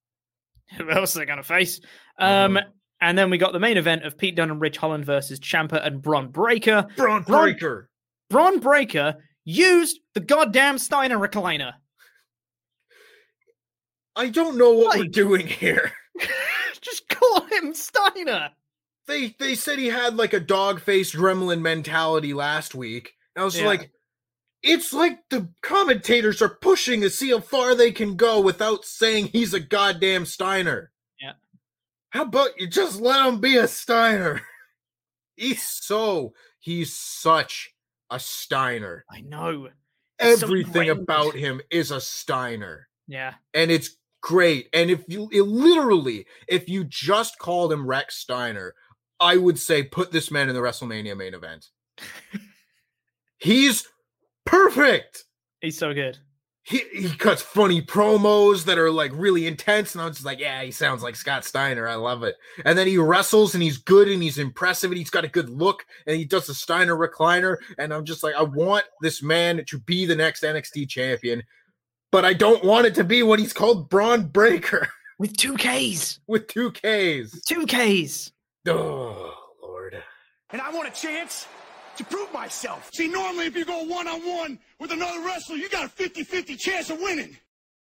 [SPEAKER 5] Who else are they going to face? Um, mm. And then we got the main event of Pete Dunne and Ridge Holland versus Ciampa and Bron Breakker.
[SPEAKER 6] Bron Breakker.
[SPEAKER 5] Bron Breakker used the goddamn Steiner recliner.
[SPEAKER 6] I don't know what like, we're doing here.
[SPEAKER 5] Just call him Steiner.
[SPEAKER 6] They they said he had like a dog-faced gremlin mentality last week. I was yeah. like, it's like the commentators are pushing to see how far they can go without saying he's a goddamn Steiner.
[SPEAKER 5] Yeah.
[SPEAKER 6] How about you just let him be a Steiner? He's so, he's such a Steiner.
[SPEAKER 5] I know.
[SPEAKER 6] It's Everything so about him is a Steiner.
[SPEAKER 5] Yeah.
[SPEAKER 6] And it's great. And if you, it literally, if you just called him Rex Steiner, I would say put this man in the WrestleMania main event. He's
[SPEAKER 14] perfect.
[SPEAKER 5] He's so good.
[SPEAKER 14] He he cuts funny promos that are like really intense, and I'm just like, yeah, he sounds like Scott Steiner. I love it. And then he wrestles, and he's good, and he's impressive, and he's got a good look, and he does the Steiner recliner, and I'm just like, I want this man to be the next N X T champion, but I don't want it to be what he's called, Braun Breaker.
[SPEAKER 5] With two Ks.
[SPEAKER 14] With two Ks.
[SPEAKER 5] Two Ks.
[SPEAKER 14] Oh, Lord.
[SPEAKER 4] And I want a chance to prove myself. See, normally if you go one-on-one with another wrestler, you got a fifty-fifty chance of winning.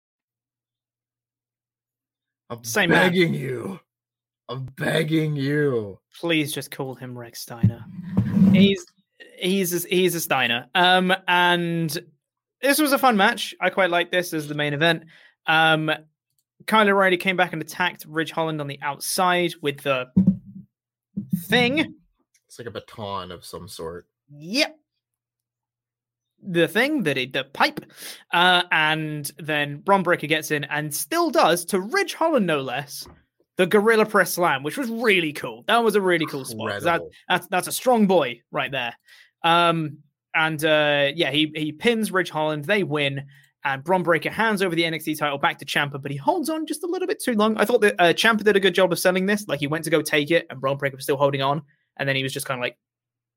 [SPEAKER 14] I'm
[SPEAKER 5] Same
[SPEAKER 14] begging
[SPEAKER 5] man.
[SPEAKER 14] you. I'm begging you.
[SPEAKER 5] Please just call him Rex Steiner. He's he's a, he's a Steiner. Um, and this was a fun match. I quite like this as the main event. Um, Kyle O'Reilly came back and attacked Ridge Holland on the outside with the thing.
[SPEAKER 14] It's like a baton of some sort.
[SPEAKER 5] Yep. The thing, that it, the pipe. Uh, and then Bron Breakker gets in and still does, to Ridge Holland no less, the Gorilla Press Slam, which was really cool. That was a really cool spot. That, that's, that's a strong boy right there. Um, and uh, yeah, he, he pins Ridge Holland. They win. And Bron Breakker hands over the N X T title back to Ciampa, but he holds on just a little bit too long. I thought that uh, Ciampa did a good job of selling this. Like, he went to go take it, and Bron Breakker was still holding on. And then he was just kind of like,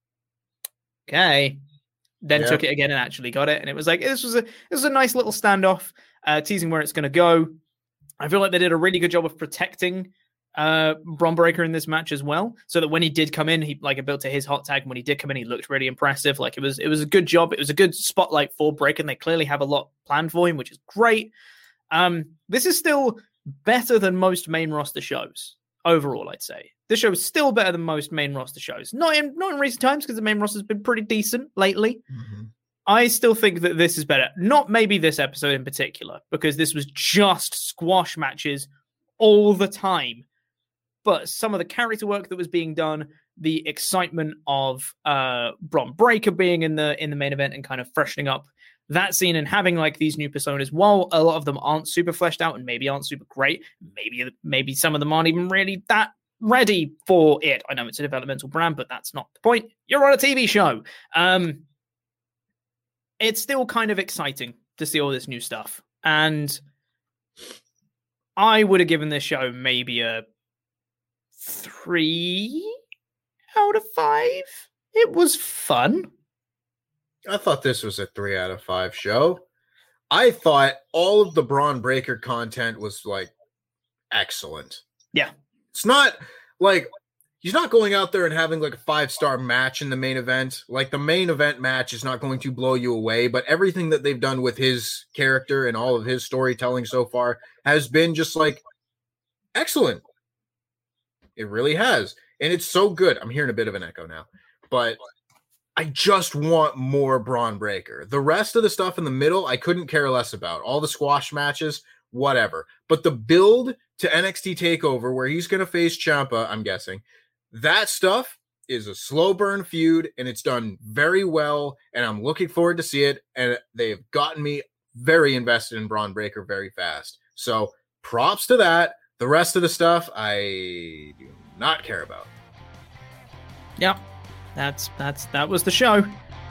[SPEAKER 5] okay. Then
[SPEAKER 14] yeah.
[SPEAKER 5] took it again and actually got it. And it was like, this was a this was a nice little standoff, uh, teasing where it's going to go. I feel like they did a really good job of protecting uh, Bron Breakker in this match as well, so that when he did come in, he like built to his hot tag. And when he did come in, he looked really impressive. Like, it was it was a good job. It was a good spotlight for Breakker, and they clearly have a lot planned for him, which is great. Um, this is still better than most main roster shows overall, I'd say. This show is still better than most main roster shows. Not in not in recent times, because the main roster has been pretty decent lately.
[SPEAKER 14] Mm-hmm.
[SPEAKER 5] I still think that this is better. Not maybe this episode in particular, because this was just squash matches all the time. But some of the character work that was being done, the excitement of uh, Bron Breakker being in the in the main event and kind of freshening up that scene and having like these new personas, while a lot of them aren't super fleshed out and maybe aren't super great, maybe maybe some of them aren't even really that ready for it. I know it's a developmental brand, but that's not the point. You're on a T V show. Um, it's still kind of exciting to see all this new stuff. And I would have given this show maybe a three out of five. It was fun.
[SPEAKER 14] I thought this was a three out of five show. I thought all of the Bron Breakker content was like excellent.
[SPEAKER 5] Yeah.
[SPEAKER 14] It's not like he's not going out there and having like a five-star match in the main event. Like, the main event match is not going to blow you away, but everything that they've done with his character and all of his storytelling so far has been just like excellent. It really has. And it's so good. I'm hearing a bit of an echo now, but I just want more Bron Breakker. The rest of the stuff in the middle, I couldn't care less about. All the squash matches, whatever. But the build to N X T TakeOver, where he's going to face Ciampa, I'm guessing, that stuff is a slow burn feud, and it's done very well, and I'm looking forward to see it, and they've gotten me very invested in Bron Breakker very fast. So props to that. The rest of the stuff, I do not care about.
[SPEAKER 5] Yeah, that's that's that was the show.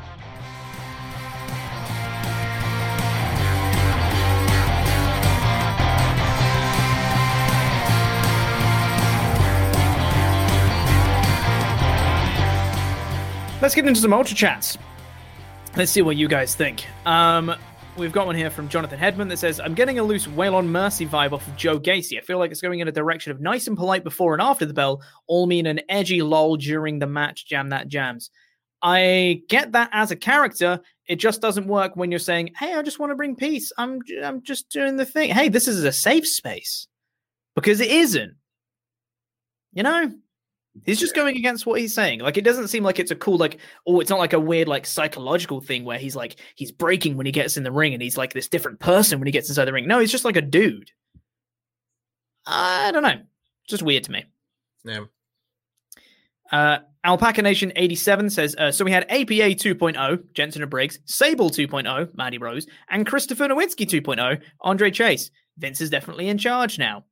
[SPEAKER 5] Let's get into some Ultra Chats. Let's see what you guys think. Um, we've got one here from Jonathan Hedman that says, I'm getting a loose Waylon Mercy vibe off of Joe Gacy. I feel like it's going in a direction of nice and polite before and after the bell, all mean an edgy lol during the match, jam that jams. I get that as a character. It just doesn't work when you're saying, hey, I just want to bring peace. I'm, I'm just doing the thing. Hey, this is a safe space. Because it isn't. You know? He's just going against what he's saying. Like, it doesn't seem like it's a cool, like, oh, it's not like a weird, like, psychological thing where he's like, he's breaking when he gets in the ring and he's like this different person when he gets inside the ring. No, he's just like a dude. I don't know. Just weird to me.
[SPEAKER 14] Yeah.
[SPEAKER 5] Uh, Alpaca Nation eighty-seven says, uh, so we had A P A two point oh, Jensen and Briggs, Sable two point oh, Maddie Rose, and Christopher Nowinski two point oh, Andre Chase. Vince is definitely in charge now.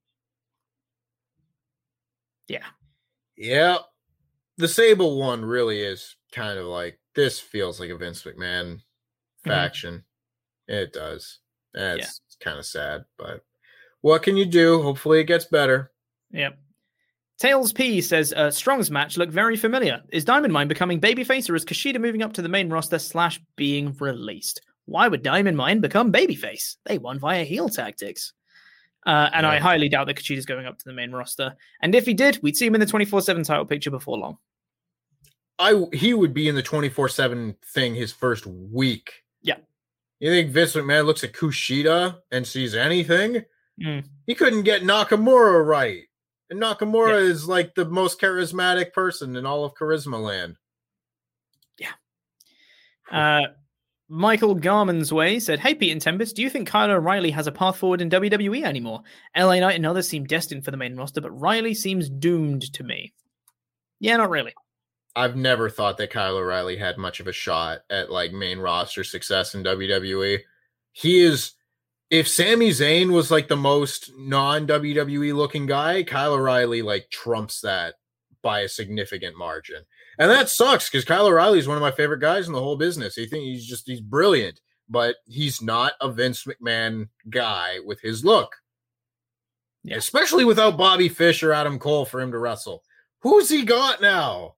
[SPEAKER 5] Yeah.
[SPEAKER 14] Yeah, the Sable one really is kind of like, this feels like a Vince McMahon faction. It does. That's yeah. kind of sad, but what can you do? Hopefully it gets better.
[SPEAKER 5] Yep. Tails P says, uh, Strong's match looked very familiar. Is Diamond Mine becoming babyface, or is Kushida moving up to the main roster slash being released? Why would Diamond Mine become babyface? They won via heel tactics. Uh, and yeah. I highly doubt that Kushida's going up to the main roster. And if he did, we'd see him in the twenty-four seven title picture before long.
[SPEAKER 14] I He would be in the twenty-four seven thing his first week.
[SPEAKER 5] Yeah.
[SPEAKER 14] You think Vince McMahon looks at Kushida and sees anything?
[SPEAKER 5] Mm.
[SPEAKER 14] He couldn't get Nakamura right. And Nakamura yeah. is like the most charismatic person in all of Charisma Land.
[SPEAKER 5] Yeah. Uh, Michael Garman's Way said, hey, Pete and Tempest, do you think Kyle O'Reilly has a path forward in W W E anymore? L A Knight and others seem destined for the main roster, but Riley seems doomed to me. Yeah, not really.
[SPEAKER 14] I've never thought that Kyle O'Reilly had much of a shot at like main roster success in W W E. He is... If Sami Zayn was like the most non-W W E looking guy, Kyle O'Reilly like trumps that by a significant margin. And that sucks because Kyle O'Reilly is one of my favorite guys in the whole business. He think he's just, he's brilliant, but he's not a Vince McMahon guy with his look. Yeah. Especially without Bobby Fish or Adam Cole for him to wrestle. Who's he got now?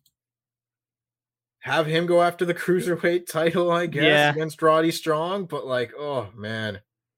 [SPEAKER 14] Have him go after the Cruiserweight title, I guess, yeah. against Roddy Strong, but like, oh man.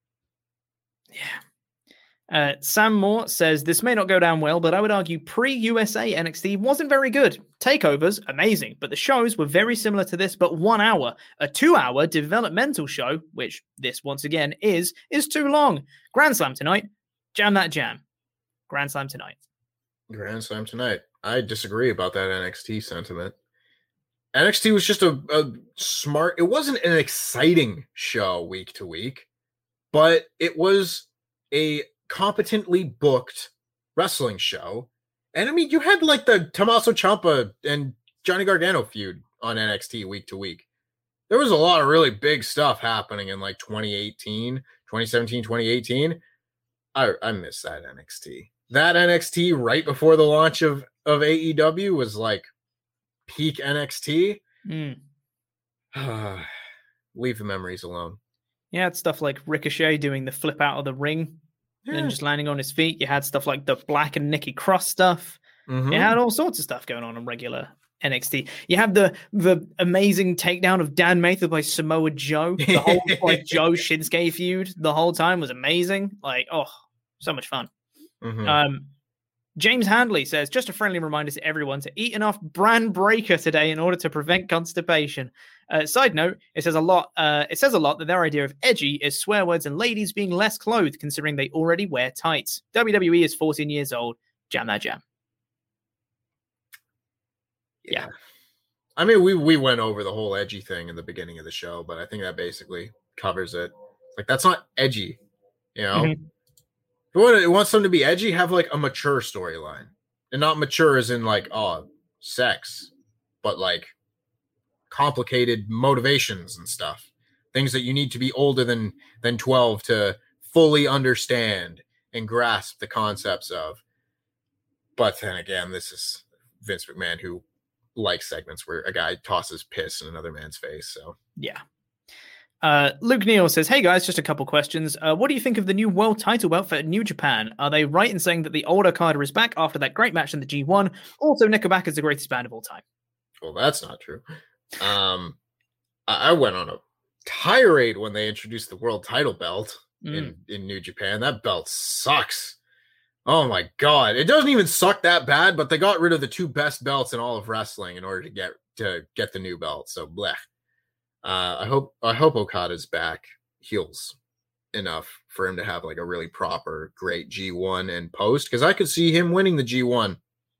[SPEAKER 5] Yeah. Uh, Sam Moore says, this may not go down well, but I would argue pre-U S A N X T wasn't very good. Takeovers, amazing, but the shows were very similar to this, but one hour. A two-hour developmental show, which this once again is, is too long. Grand Slam tonight. Jam that jam. Grand Slam tonight.
[SPEAKER 14] Grand Slam tonight. I disagree about that N X T sentiment. N X T was just a, a smart, it wasn't an exciting show week to week, but it was a competently booked wrestling show. And I mean, you had like the Tommaso Ciampa and Johnny Gargano feud on N X T week to week. There was a lot of really big stuff happening in like twenty eighteen, twenty seventeen, twenty eighteen. I, I miss that N X T. That N X T right before the launch of, of A E W was like peak N X T.
[SPEAKER 5] Mm.
[SPEAKER 14] Leave the memories alone.
[SPEAKER 5] You had stuff like Ricochet doing the flip out of the ring yeah. and just landing on his feet. You had stuff like the Black and Nikki Cross stuff. Mm-hmm. You had all sorts of stuff going on in regular N X T. You have the the amazing takedown of Dan Mather by Samoa Joe. The whole like Joe Shinsuke feud the whole time was amazing. Like, oh, so much fun.
[SPEAKER 14] Mm-hmm.
[SPEAKER 5] Um, James Handley says, just a friendly reminder to everyone to eat enough bran breaker today in order to prevent constipation. Uh, side note, it says a lot. Uh, it says a lot that their idea of edgy is swear words and ladies being less clothed, considering they already wear tights. W W E is fourteen years old. Jam that jam.
[SPEAKER 14] Yeah. yeah. I mean, we we went over the whole edgy thing in the beginning of the show, but I think that basically covers it. Like, that's not edgy, you know? Mm-hmm. If you want, you want something to be edgy, have like a mature storyline. And not mature as in like, oh, sex, but like complicated motivations and stuff. Things that you need to be older than than twelve to fully understand and grasp the concepts of. But then again, this is Vince McMahon, who likes segments where a guy tosses piss in another man's face. So
[SPEAKER 5] yeah. Uh, Luke Neal says, hey guys, just a couple questions. Uh, what do you think of the new world title belt for New Japan? Are they right in saying that the old Okada is back after that great match in the G one? Also, Nickelback is the greatest band of all time.
[SPEAKER 14] Well, that's not true. Um, I went on a tirade when they introduced the world title belt mm. in, in New Japan. That belt sucks. Oh my God. It doesn't even suck that bad, but they got rid of the two best belts in all of wrestling in order to get to get the new belt. So blech. Uh, I hope I hope Okada's back heals enough for him to have like a really proper, great G one and post, because I could see him winning the G one.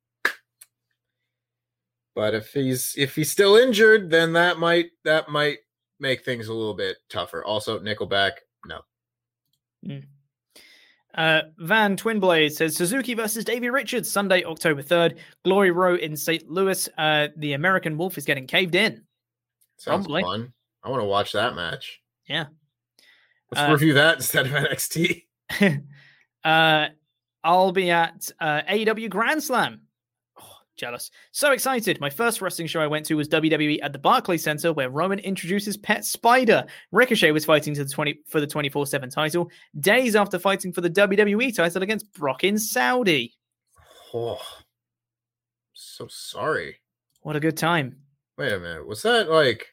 [SPEAKER 14] But if he's if he's still injured, then that might that might make things a little bit tougher. Also, Nickelback, no.
[SPEAKER 5] Mm. Uh, Van Twinblade says Suzuki versus Davey Richards Sunday, October third. Glory Row in Saint Louis. Uh, the American Wolf is getting caved in.
[SPEAKER 14] Sounds Probably. fun. I want to watch that match.
[SPEAKER 5] Yeah.
[SPEAKER 14] Let's
[SPEAKER 5] uh,
[SPEAKER 14] review that instead of N X T.
[SPEAKER 5] uh, I'll be at uh, A E W Grand Slam. Oh, Jealous. So excited. My first wrestling show I went to was W W E at the Barclays Center, where Roman introduces Pet Spider. Ricochet was fighting to the twenty for the twenty-four seven title days after fighting for the W W E title against Brock in Saudi.
[SPEAKER 14] Oh, so sorry.
[SPEAKER 5] What a good time.
[SPEAKER 14] Wait a minute. Was that like...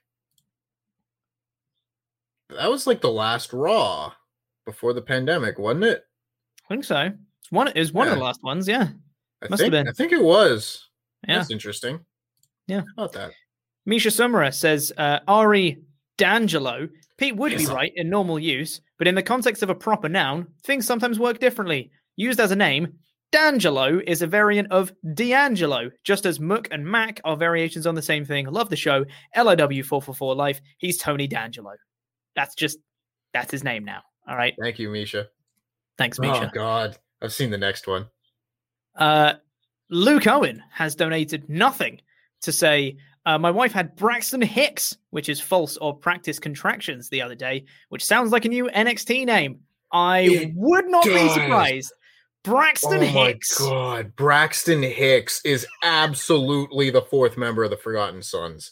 [SPEAKER 14] That was like the last Raw before the pandemic, wasn't it?
[SPEAKER 5] I think so. It's one, it was one
[SPEAKER 14] Yeah.
[SPEAKER 5] of the last ones, yeah.
[SPEAKER 14] I
[SPEAKER 5] Must
[SPEAKER 14] think,
[SPEAKER 5] have been.
[SPEAKER 14] I think it was.
[SPEAKER 5] Yeah.
[SPEAKER 14] That's interesting.
[SPEAKER 5] Yeah.
[SPEAKER 14] How about that?
[SPEAKER 5] Misha Sumera says, uh, Ari D'Angelo, Pete would be
[SPEAKER 14] Yes.
[SPEAKER 5] right in normal use, but in the context of a proper noun, things sometimes work differently. Used as a name, D'Angelo is a variant of D'Angelo, just as Mook and Mac are variations on the same thing. Love the show. L O W four forty-four Life. He's Tony D'Angelo. That's just, that's his name now. All right.
[SPEAKER 14] Thank you, Misha.
[SPEAKER 5] Thanks, Misha.
[SPEAKER 14] Oh, God. I've seen the next one.
[SPEAKER 5] Uh, Luke Owen has donated nothing to say, uh, my wife had Braxton Hicks, which is false or practice contractions the other day, which sounds like a new N X T name. I
[SPEAKER 14] It
[SPEAKER 5] would not be
[SPEAKER 14] does.
[SPEAKER 5] surprised. Braxton
[SPEAKER 14] oh
[SPEAKER 5] Hicks.
[SPEAKER 14] my God. Braxton Hicks is absolutely the fourth member of the Forgotten Sons.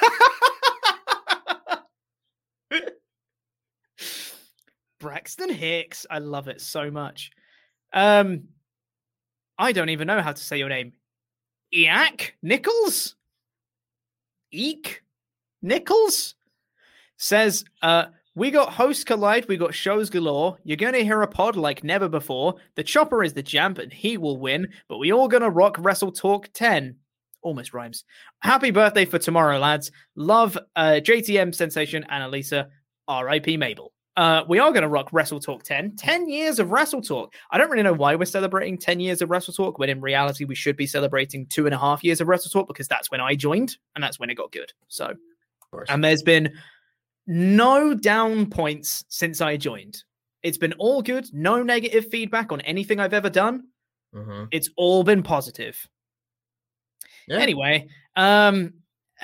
[SPEAKER 5] Braxton Hicks. I love it so much. Um, I don't even know how to say your name. Eak Nichols? Eek Nichols? Says, uh, we got hosts collide, we got shows galore. You're going to hear a pod like never before. The Chopper is the champ and he will win, but we all going to rock Wrestle Talk ten. Almost rhymes. Happy birthday for tomorrow, lads. Love uh, J T M Sensation and Elisa. R I P Mabel. Uh, we are going to rock Wrestle Talk ten. ten years of Wrestle Talk. I don't really know why we're celebrating ten years of Wrestle Talk, when in reality we should be celebrating two and a half years of Wrestle Talk, because that's when I joined and that's when it got good. So, and there's been no down points since I joined. It's been all good. No negative feedback on anything I've ever done.
[SPEAKER 14] Mm-hmm.
[SPEAKER 5] It's all been positive.
[SPEAKER 14] Yeah.
[SPEAKER 5] Anyway, um,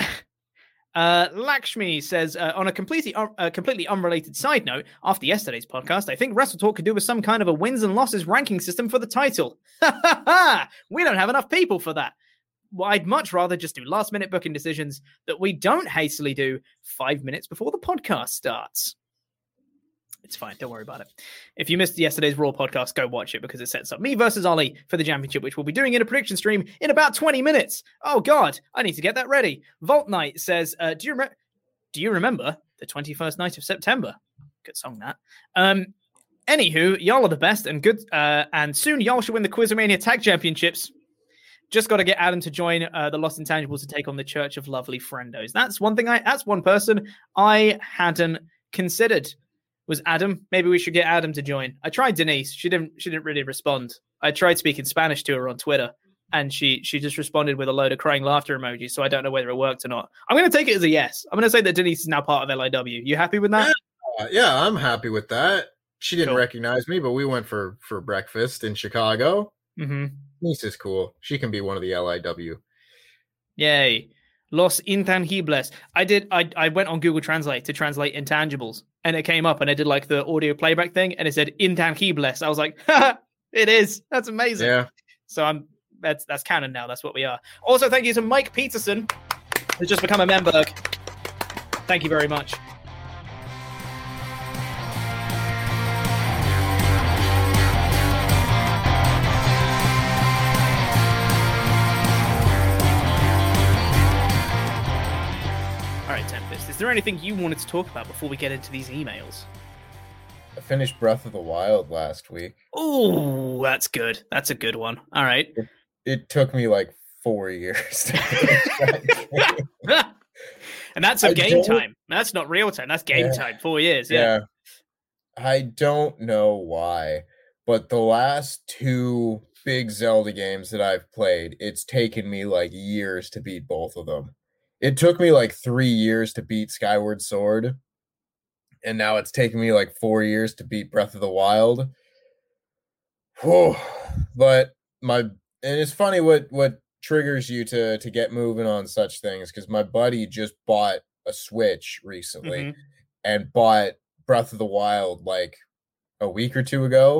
[SPEAKER 5] uh, Lakshmi says, uh, on a completely un- uh, completely unrelated side note, after yesterday's podcast, I think Wrestle Talk could do with some kind of a wins and losses ranking system for the title. We don't have enough people for that. Well, I'd much rather just do last minute booking decisions that we don't hastily do five minutes before the podcast starts. It's fine. Don't worry about it. If you missed yesterday's Raw podcast, go watch it, because it sets up me versus Ollie for the championship, which we'll be doing in a prediction stream in about twenty minutes. Oh, God, I need to get that ready. Vault Knight says, uh, do you remember? Do you remember the twenty-first night of September? Good song, that. Um, anywho, y'all are the best and good. Uh, and soon y'all should win the Quizomania Tag Championships. Just got to get Adam to join uh, the Lost Intangibles to take on the Church of Lovely Friendos. That's one thing. I. That's one person I hadn't considered. Was Adam. Maybe we should get Adam to join. I tried Denise. She didn't she didn't really respond. I tried speaking Spanish to her on Twitter, and she she just responded with a load of crying laughter emojis, so I don't know whether it worked or not. I'm going to take it as a yes. I'm going to say that Denise is now part of L I W. You happy with that?
[SPEAKER 14] Yeah, yeah, I'm happy with that. She didn't
[SPEAKER 5] Cool.
[SPEAKER 14] recognize me, but we went for, for breakfast in Chicago.
[SPEAKER 5] Mm-hmm.
[SPEAKER 14] Denise is cool. She can be one of the L I W.
[SPEAKER 5] Yay. Los Intangibles. I did. I, I went on Google Translate to translate intangibles, and it came up, and I did like the audio playback thing, and it said intangibles. I was like, it is. That's amazing.
[SPEAKER 14] Yeah.
[SPEAKER 5] So I'm. That's that's canon now. That's what we are. Also, thank you to Mike Peterson, who's just become a member. Thank you very much. All right, Tempest, is there anything you wanted to talk about before we get into these emails?
[SPEAKER 6] I finished Breath of the Wild last week.
[SPEAKER 5] Oh, that's good. That's a good one. All right.
[SPEAKER 6] It, it took me like four years to finish that game.
[SPEAKER 5] And that's a
[SPEAKER 6] I
[SPEAKER 5] game
[SPEAKER 6] don't-
[SPEAKER 5] time. That's not real time. That's game
[SPEAKER 6] Yeah.
[SPEAKER 5] time. Four years. Yeah.
[SPEAKER 6] Yeah. I don't know why, but the last two big Zelda games that I've played, it's taken me like years to beat both of them. It took me like three years to beat Skyward Sword, and now it's taken me like four years to beat Breath of the Wild. Whew. But my and it's funny what what triggers you to to get moving on such things, because my buddy just bought a Switch recently
[SPEAKER 5] Mhm.
[SPEAKER 6] and bought Breath of the Wild like a week or two ago,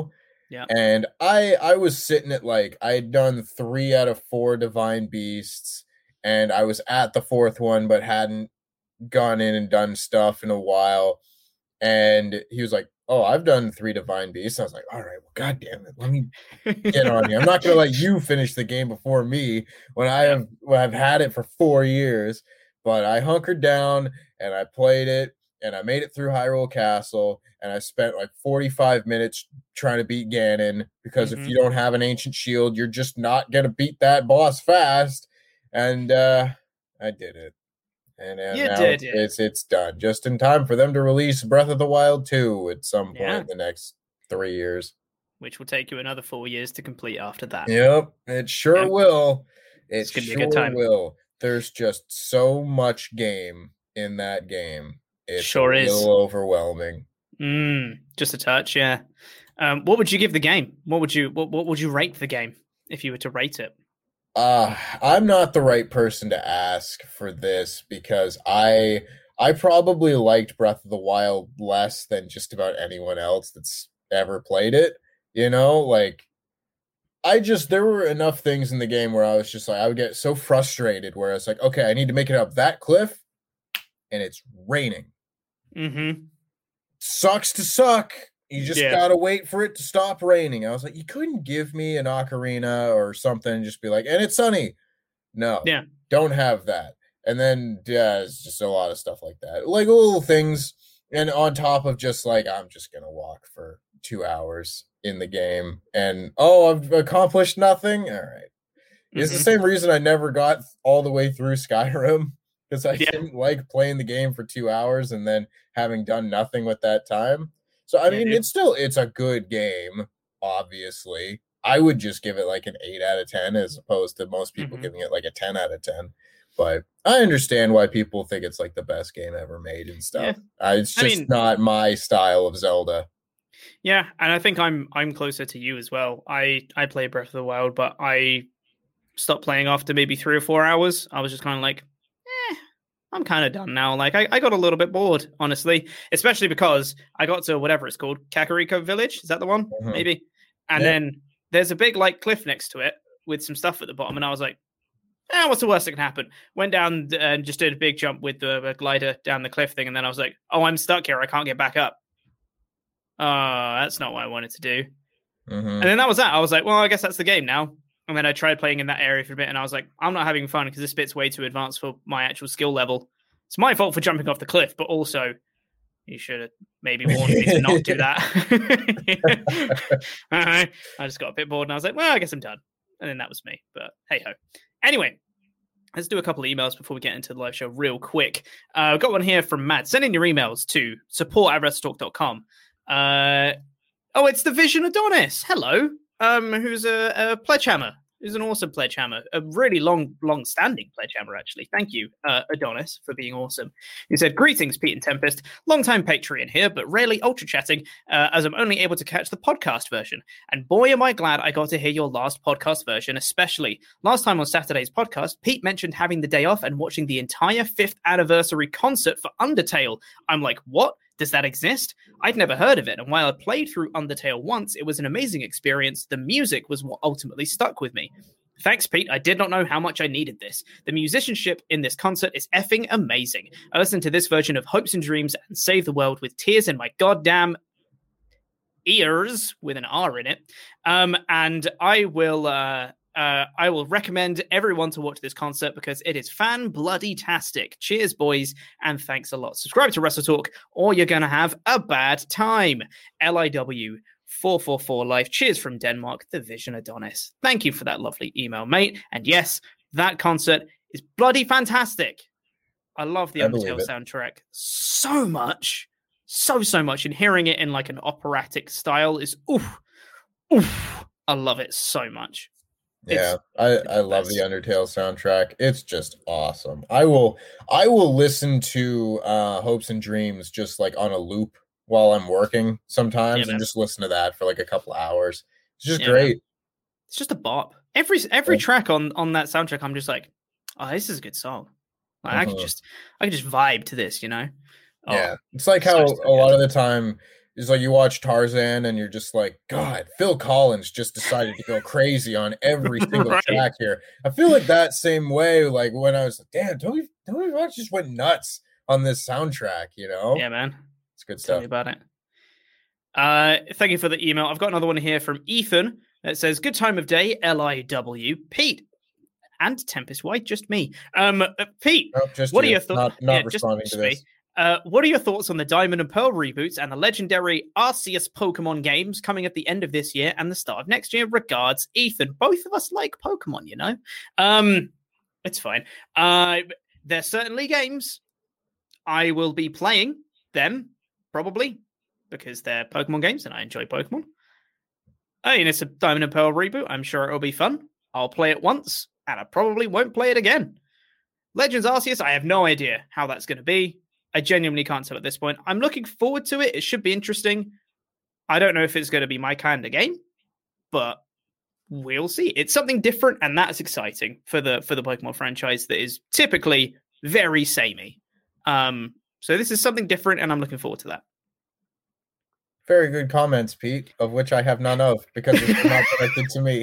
[SPEAKER 5] Yeah.
[SPEAKER 6] And I I was sitting at like I had done three out of four Divine Beasts, and I was at the fourth one, but hadn't gone in and done stuff in a while. And he was like, "Oh, I've done three Divine Beasts." I was like, "All right, well, God damn it, let me get on here. I'm not gonna let you finish the game before me when I have when I've had it for four years." But I hunkered down and I played it, and I made it through Hyrule Castle, and I spent like forty-five minutes trying to beat Ganon, because mm-hmm. if you don't have an ancient shield, you're just not going to beat that boss fast. And uh, I did it. And, and
[SPEAKER 5] you
[SPEAKER 6] now
[SPEAKER 5] did
[SPEAKER 6] it's,
[SPEAKER 5] it.
[SPEAKER 6] it's it's done. Just in time for them to release Breath of the Wild two at some point yeah. in the next three years.
[SPEAKER 5] Which will take you another four years to complete after that.
[SPEAKER 6] Yep, it sure yep. will. It
[SPEAKER 5] it's gonna
[SPEAKER 6] sure
[SPEAKER 5] be a good time.
[SPEAKER 6] will. There's just so much game in that game. It's
[SPEAKER 5] sure
[SPEAKER 6] a
[SPEAKER 5] is.
[SPEAKER 6] little overwhelming.
[SPEAKER 5] Mm, just a touch, yeah. Um, what would you give the game? What would you what, what would you rate the game if you were to rate it?
[SPEAKER 6] Uh, I'm not the right person to ask for this, because I I probably liked Breath of the Wild less than just about anyone else that's ever played it. You know, like I just, there were enough things in the game where I was just like, I would get so frustrated where it's like, okay, I need to make it up that cliff, and it's raining.
[SPEAKER 5] Mm-hmm.
[SPEAKER 6] Sucks to suck. You just
[SPEAKER 5] yeah.
[SPEAKER 6] gotta wait for it to stop raining. I was like, you couldn't give me an ocarina or something and just be like, and it's sunny. No,
[SPEAKER 5] yeah,
[SPEAKER 6] don't have that. And then, yeah, it's just a lot of stuff like that. Like little things. And on top of just like, I'm just gonna walk for two hours in the game, and oh, I've accomplished nothing. All right. It's mm-hmm. the same reason I never got all the way through Skyrim, because I yeah. didn't like playing the game for two hours and then having done nothing with that time. So I mean, yeah, it's still it's a good game. Obviously, I would just give it like an eight out of ten, as opposed to most people mm-hmm. giving it like a ten out of ten. But I understand why people think it's like the best game ever made and stuff. Yeah. Uh, it's just I mean, not my style of Zelda.
[SPEAKER 5] Yeah, and I think I'm I'm closer to you as well. I, I play Breath of the Wild, but I stopped playing after maybe three or four hours. I was just kind of like, eh, I'm kind of done now. Like, I, I got a little bit bored, honestly, especially because I got to whatever it's called, Kakariko Village. Is that the one? Mm-hmm. Maybe. And yeah. then there's a big like cliff next to it with some stuff at the bottom, and I was like, eh, what's the worst that can happen? Went down and just did a big jump with the, the glider down the cliff thing, and then I was like, oh, I'm stuck here. I can't get back up. Oh, that's not what I wanted to do.
[SPEAKER 6] Mm-hmm.
[SPEAKER 5] And then that was that. I was like, well, I guess that's the game now. And then I tried playing in that area for a bit, and I was like, I'm not having fun because this bit's way too advanced for my actual skill level. It's my fault for jumping off the cliff, but also you should have maybe warned me to not do that. I just got a bit bored, and I was like, well, I guess I'm done. And then that was me. But hey-ho. Anyway, let's do a couple of emails before we get into the live show real quick. Uh, I've got one here from Matt. Send in your emails to support at wrestletalk dot com. Uh, oh, it's the Vision Adonis. Hello. Um, who's a, a Pledgehammer. Who's an awesome Pledgehammer. A really long, long-standing Pledgehammer, actually. Thank you, uh, Adonis, for being awesome. He said, greetings, Pete and Tempest. Long-time Patreon here, but rarely ultra-chatting, uh, as I'm only able to catch the podcast version. And boy, am I glad I got to hear your last podcast version, especially. Last time on Saturday's podcast, Pete mentioned having the day off and watching the entire fifth anniversary concert for Undertale. I'm like, what? Does that exist? I'd never heard of it, and while I played through Undertale once, it was an amazing experience. The music was what ultimately stuck with me. Thanks, Pete. I did not know how much I needed this. The musicianship in this concert is effing amazing. I listened to this version of Hopes and Dreams and Save the World with tears in my goddamn ears, with an R in it. Um, and I will... Uh, Uh, I will recommend everyone to watch this concert because it is fan-bloody-tastic. Cheers, boys, and thanks a lot. Subscribe to Wrestle Talk, or you're going to have a bad time. L I W four four four Life. Cheers from Denmark, the Vision Adonis. Thank you for that lovely email, mate. And yes, that concert is bloody fantastic. I love the I Undertale soundtrack so much. So, so much. And hearing it in like an operatic style is, oof, oof. I love it so much.
[SPEAKER 6] Yeah, I, I love the Undertale soundtrack. It's just awesome. I will I will listen to uh, Hopes and Dreams just like on a loop while I'm working sometimes, yeah, and just listen to that for like a couple hours. It's just yeah, great. Man.
[SPEAKER 5] It's just a bop. Every every yeah. track on on that soundtrack, I'm just like, oh, this is a good song. Like, uh-huh. I could just I could just vibe to this, you know. Oh,
[SPEAKER 6] yeah, it's like how so a lot of the time It's like you watch Tarzan and you're just like, God, Phil Collins just decided to go crazy on every single right. track here. I feel like that same way, like when I was like, damn, Tony, Tony Fox just went nuts on this soundtrack, you know?
[SPEAKER 5] Yeah, man.
[SPEAKER 6] It's good
[SPEAKER 5] Tell
[SPEAKER 6] stuff.
[SPEAKER 5] me about it. Uh, thank you for the email. I've got another one here from Ethan that says, good time of day, L I W. Pete and Tempest White, just me. Um, uh, Pete,
[SPEAKER 6] oh, just
[SPEAKER 5] what
[SPEAKER 6] you.
[SPEAKER 5] are your thoughts?
[SPEAKER 6] Not, not
[SPEAKER 5] yeah,
[SPEAKER 6] responding
[SPEAKER 5] just,
[SPEAKER 6] to
[SPEAKER 5] just
[SPEAKER 6] this.
[SPEAKER 5] Uh, what are your thoughts on the Diamond and Pearl reboots and the legendary Arceus Pokemon games coming at the end of this year and the start of next year? Regards, Ethan. Both of us like Pokemon, you know? Um, it's fine. Uh, they're certainly games. I will be playing them, probably, because they're Pokemon games and I enjoy Pokemon. I mean, it's a Diamond and Pearl reboot. I'm sure it'll be fun. I'll play it once, and I probably won't play it again. Legends Arceus, I have no idea how that's going to be. I genuinely can't tell at this point. I'm looking forward to it. It should be interesting. I don't know if it's going to be my kind of game, but we'll see. It's something different, and that's exciting for the for the Pokemon franchise that is typically very samey. Um, so this is something different, and I'm looking forward to that.
[SPEAKER 6] Very good comments, Pete, of which I have none of because it's not connected to me.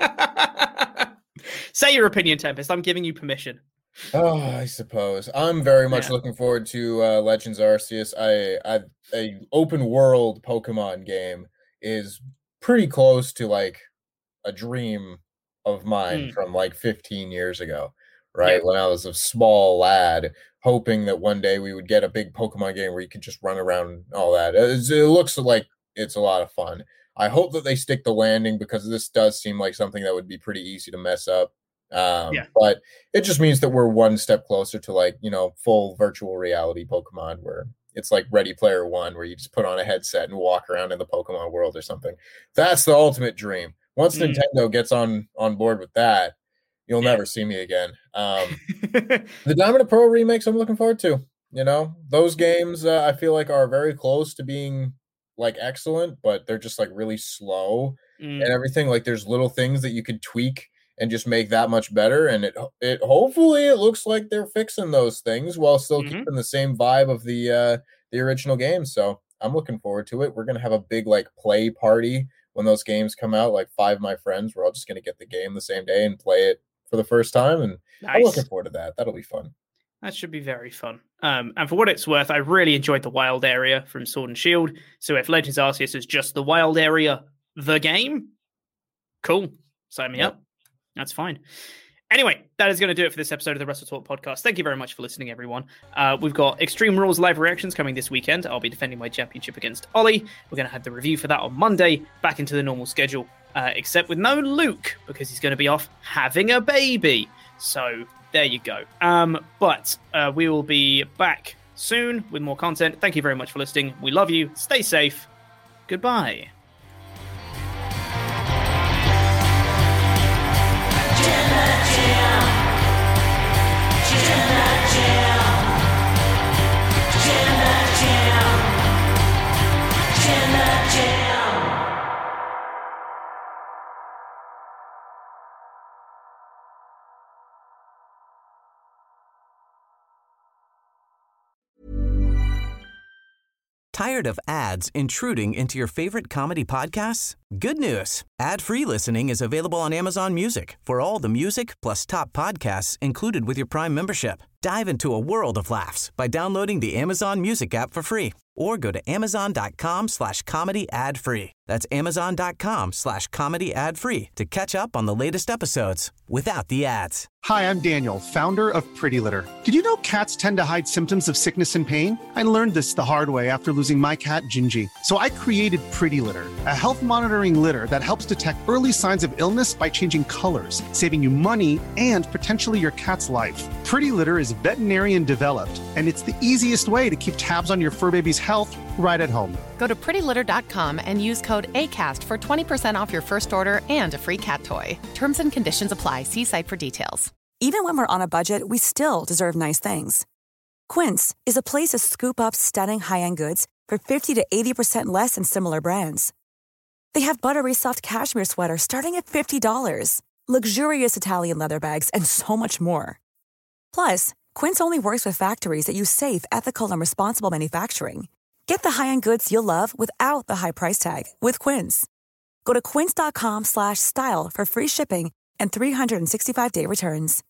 [SPEAKER 5] Say your opinion, Tempest. I'm giving you permission.
[SPEAKER 6] Oh, I suppose. I'm very much
[SPEAKER 5] yeah.
[SPEAKER 6] looking forward to uh, Legends Arceus. I, I, a open world Pokemon game is pretty close to like a dream of mine mm. from like fifteen years ago, right? Yeah. When I was a small lad, hoping that one day we would get a big Pokemon game where you could just run around and all that. It, it looks like it's a lot of fun. I hope that they stick the landing because this does seem like something that would be pretty easy to mess up. Um,
[SPEAKER 5] yeah.
[SPEAKER 6] But it just means that we're one step closer to like, you know, full virtual reality Pokemon where it's like Ready Player One, where you just put on a headset and walk around in the Pokemon world or something. That's the ultimate dream. Once mm. Nintendo gets on, on board with that, you'll yeah. never see me again. Um, the Diamond and Pearl remakes I'm looking forward to. You know, those games uh, I feel like are very close to being like excellent, but they're just like really slow mm. and everything. Like there's little things that you could tweak and just make that much better. And it, it hopefully it looks like they're fixing those things while still mm-hmm. keeping the same vibe of the, uh, the original game. So I'm looking forward to it. We're going to have a big like play party when those games come out, like five of my friends, we're all just going to get the game the same day and play it for the first time. And nice. I'm looking forward to that. That'll be fun.
[SPEAKER 5] That should be very fun. Um, and for what it's worth, I really enjoyed the wild area from Sword and Shield. So if Legends Arceus is just the wild area, the game, cool. Sign me yep. up. That's fine. Anyway, that is going to do it for this episode of the Wrestle Talk podcast. Thank you very much for listening, everyone. Uh, we've got Extreme Rules live reactions coming this weekend. I'll be defending my championship against Ollie. We're going to have the review for that on Monday, back into the normal schedule, uh, except with no Luke, because he's going to be off having a baby. So there you go. Um, but uh, we will be back soon with more content. Thank you very much for listening. We love you. Stay safe. Goodbye.
[SPEAKER 1] Tired of ads intruding into your favorite comedy podcasts? Good news. Ad-free listening is available on Amazon Music for all the music plus top podcasts included with your Prime membership. Dive into a world of laughs by downloading the Amazon Music app for free or go to amazon.com slash comedy ad free. That's amazon.com slash comedy ad free to catch up on the latest episodes without the ads.
[SPEAKER 11] Hi, I'm Daniel, founder of Pretty Litter. Did you know cats tend to hide symptoms of sickness and pain? I learned this the hard way after losing my cat, Gingy. So I created Pretty Litter, a health monitoring litter that helps detect early signs of illness by changing colors, saving you money and potentially your cat's life. Pretty Litter is veterinarian developed, and it's the easiest way to keep tabs on your fur baby's health right at home.
[SPEAKER 12] Go to pretty litter dot com and use code ACAST for twenty percent off your first order and a free cat toy. Terms and conditions apply. See site for details.
[SPEAKER 13] Even when we're on a budget, we still deserve nice things. Quince is a place to scoop up stunning high-end goods for fifty to eighty percent less than similar brands. They have buttery soft cashmere sweaters starting at fifty dollars, luxurious Italian leather bags, and so much more. Plus, Quince only works with factories that use safe, ethical, and responsible manufacturing. Get the high-end goods you'll love without the high price tag with Quince. Go to quince.com slash style for free shipping and three sixty-five day returns.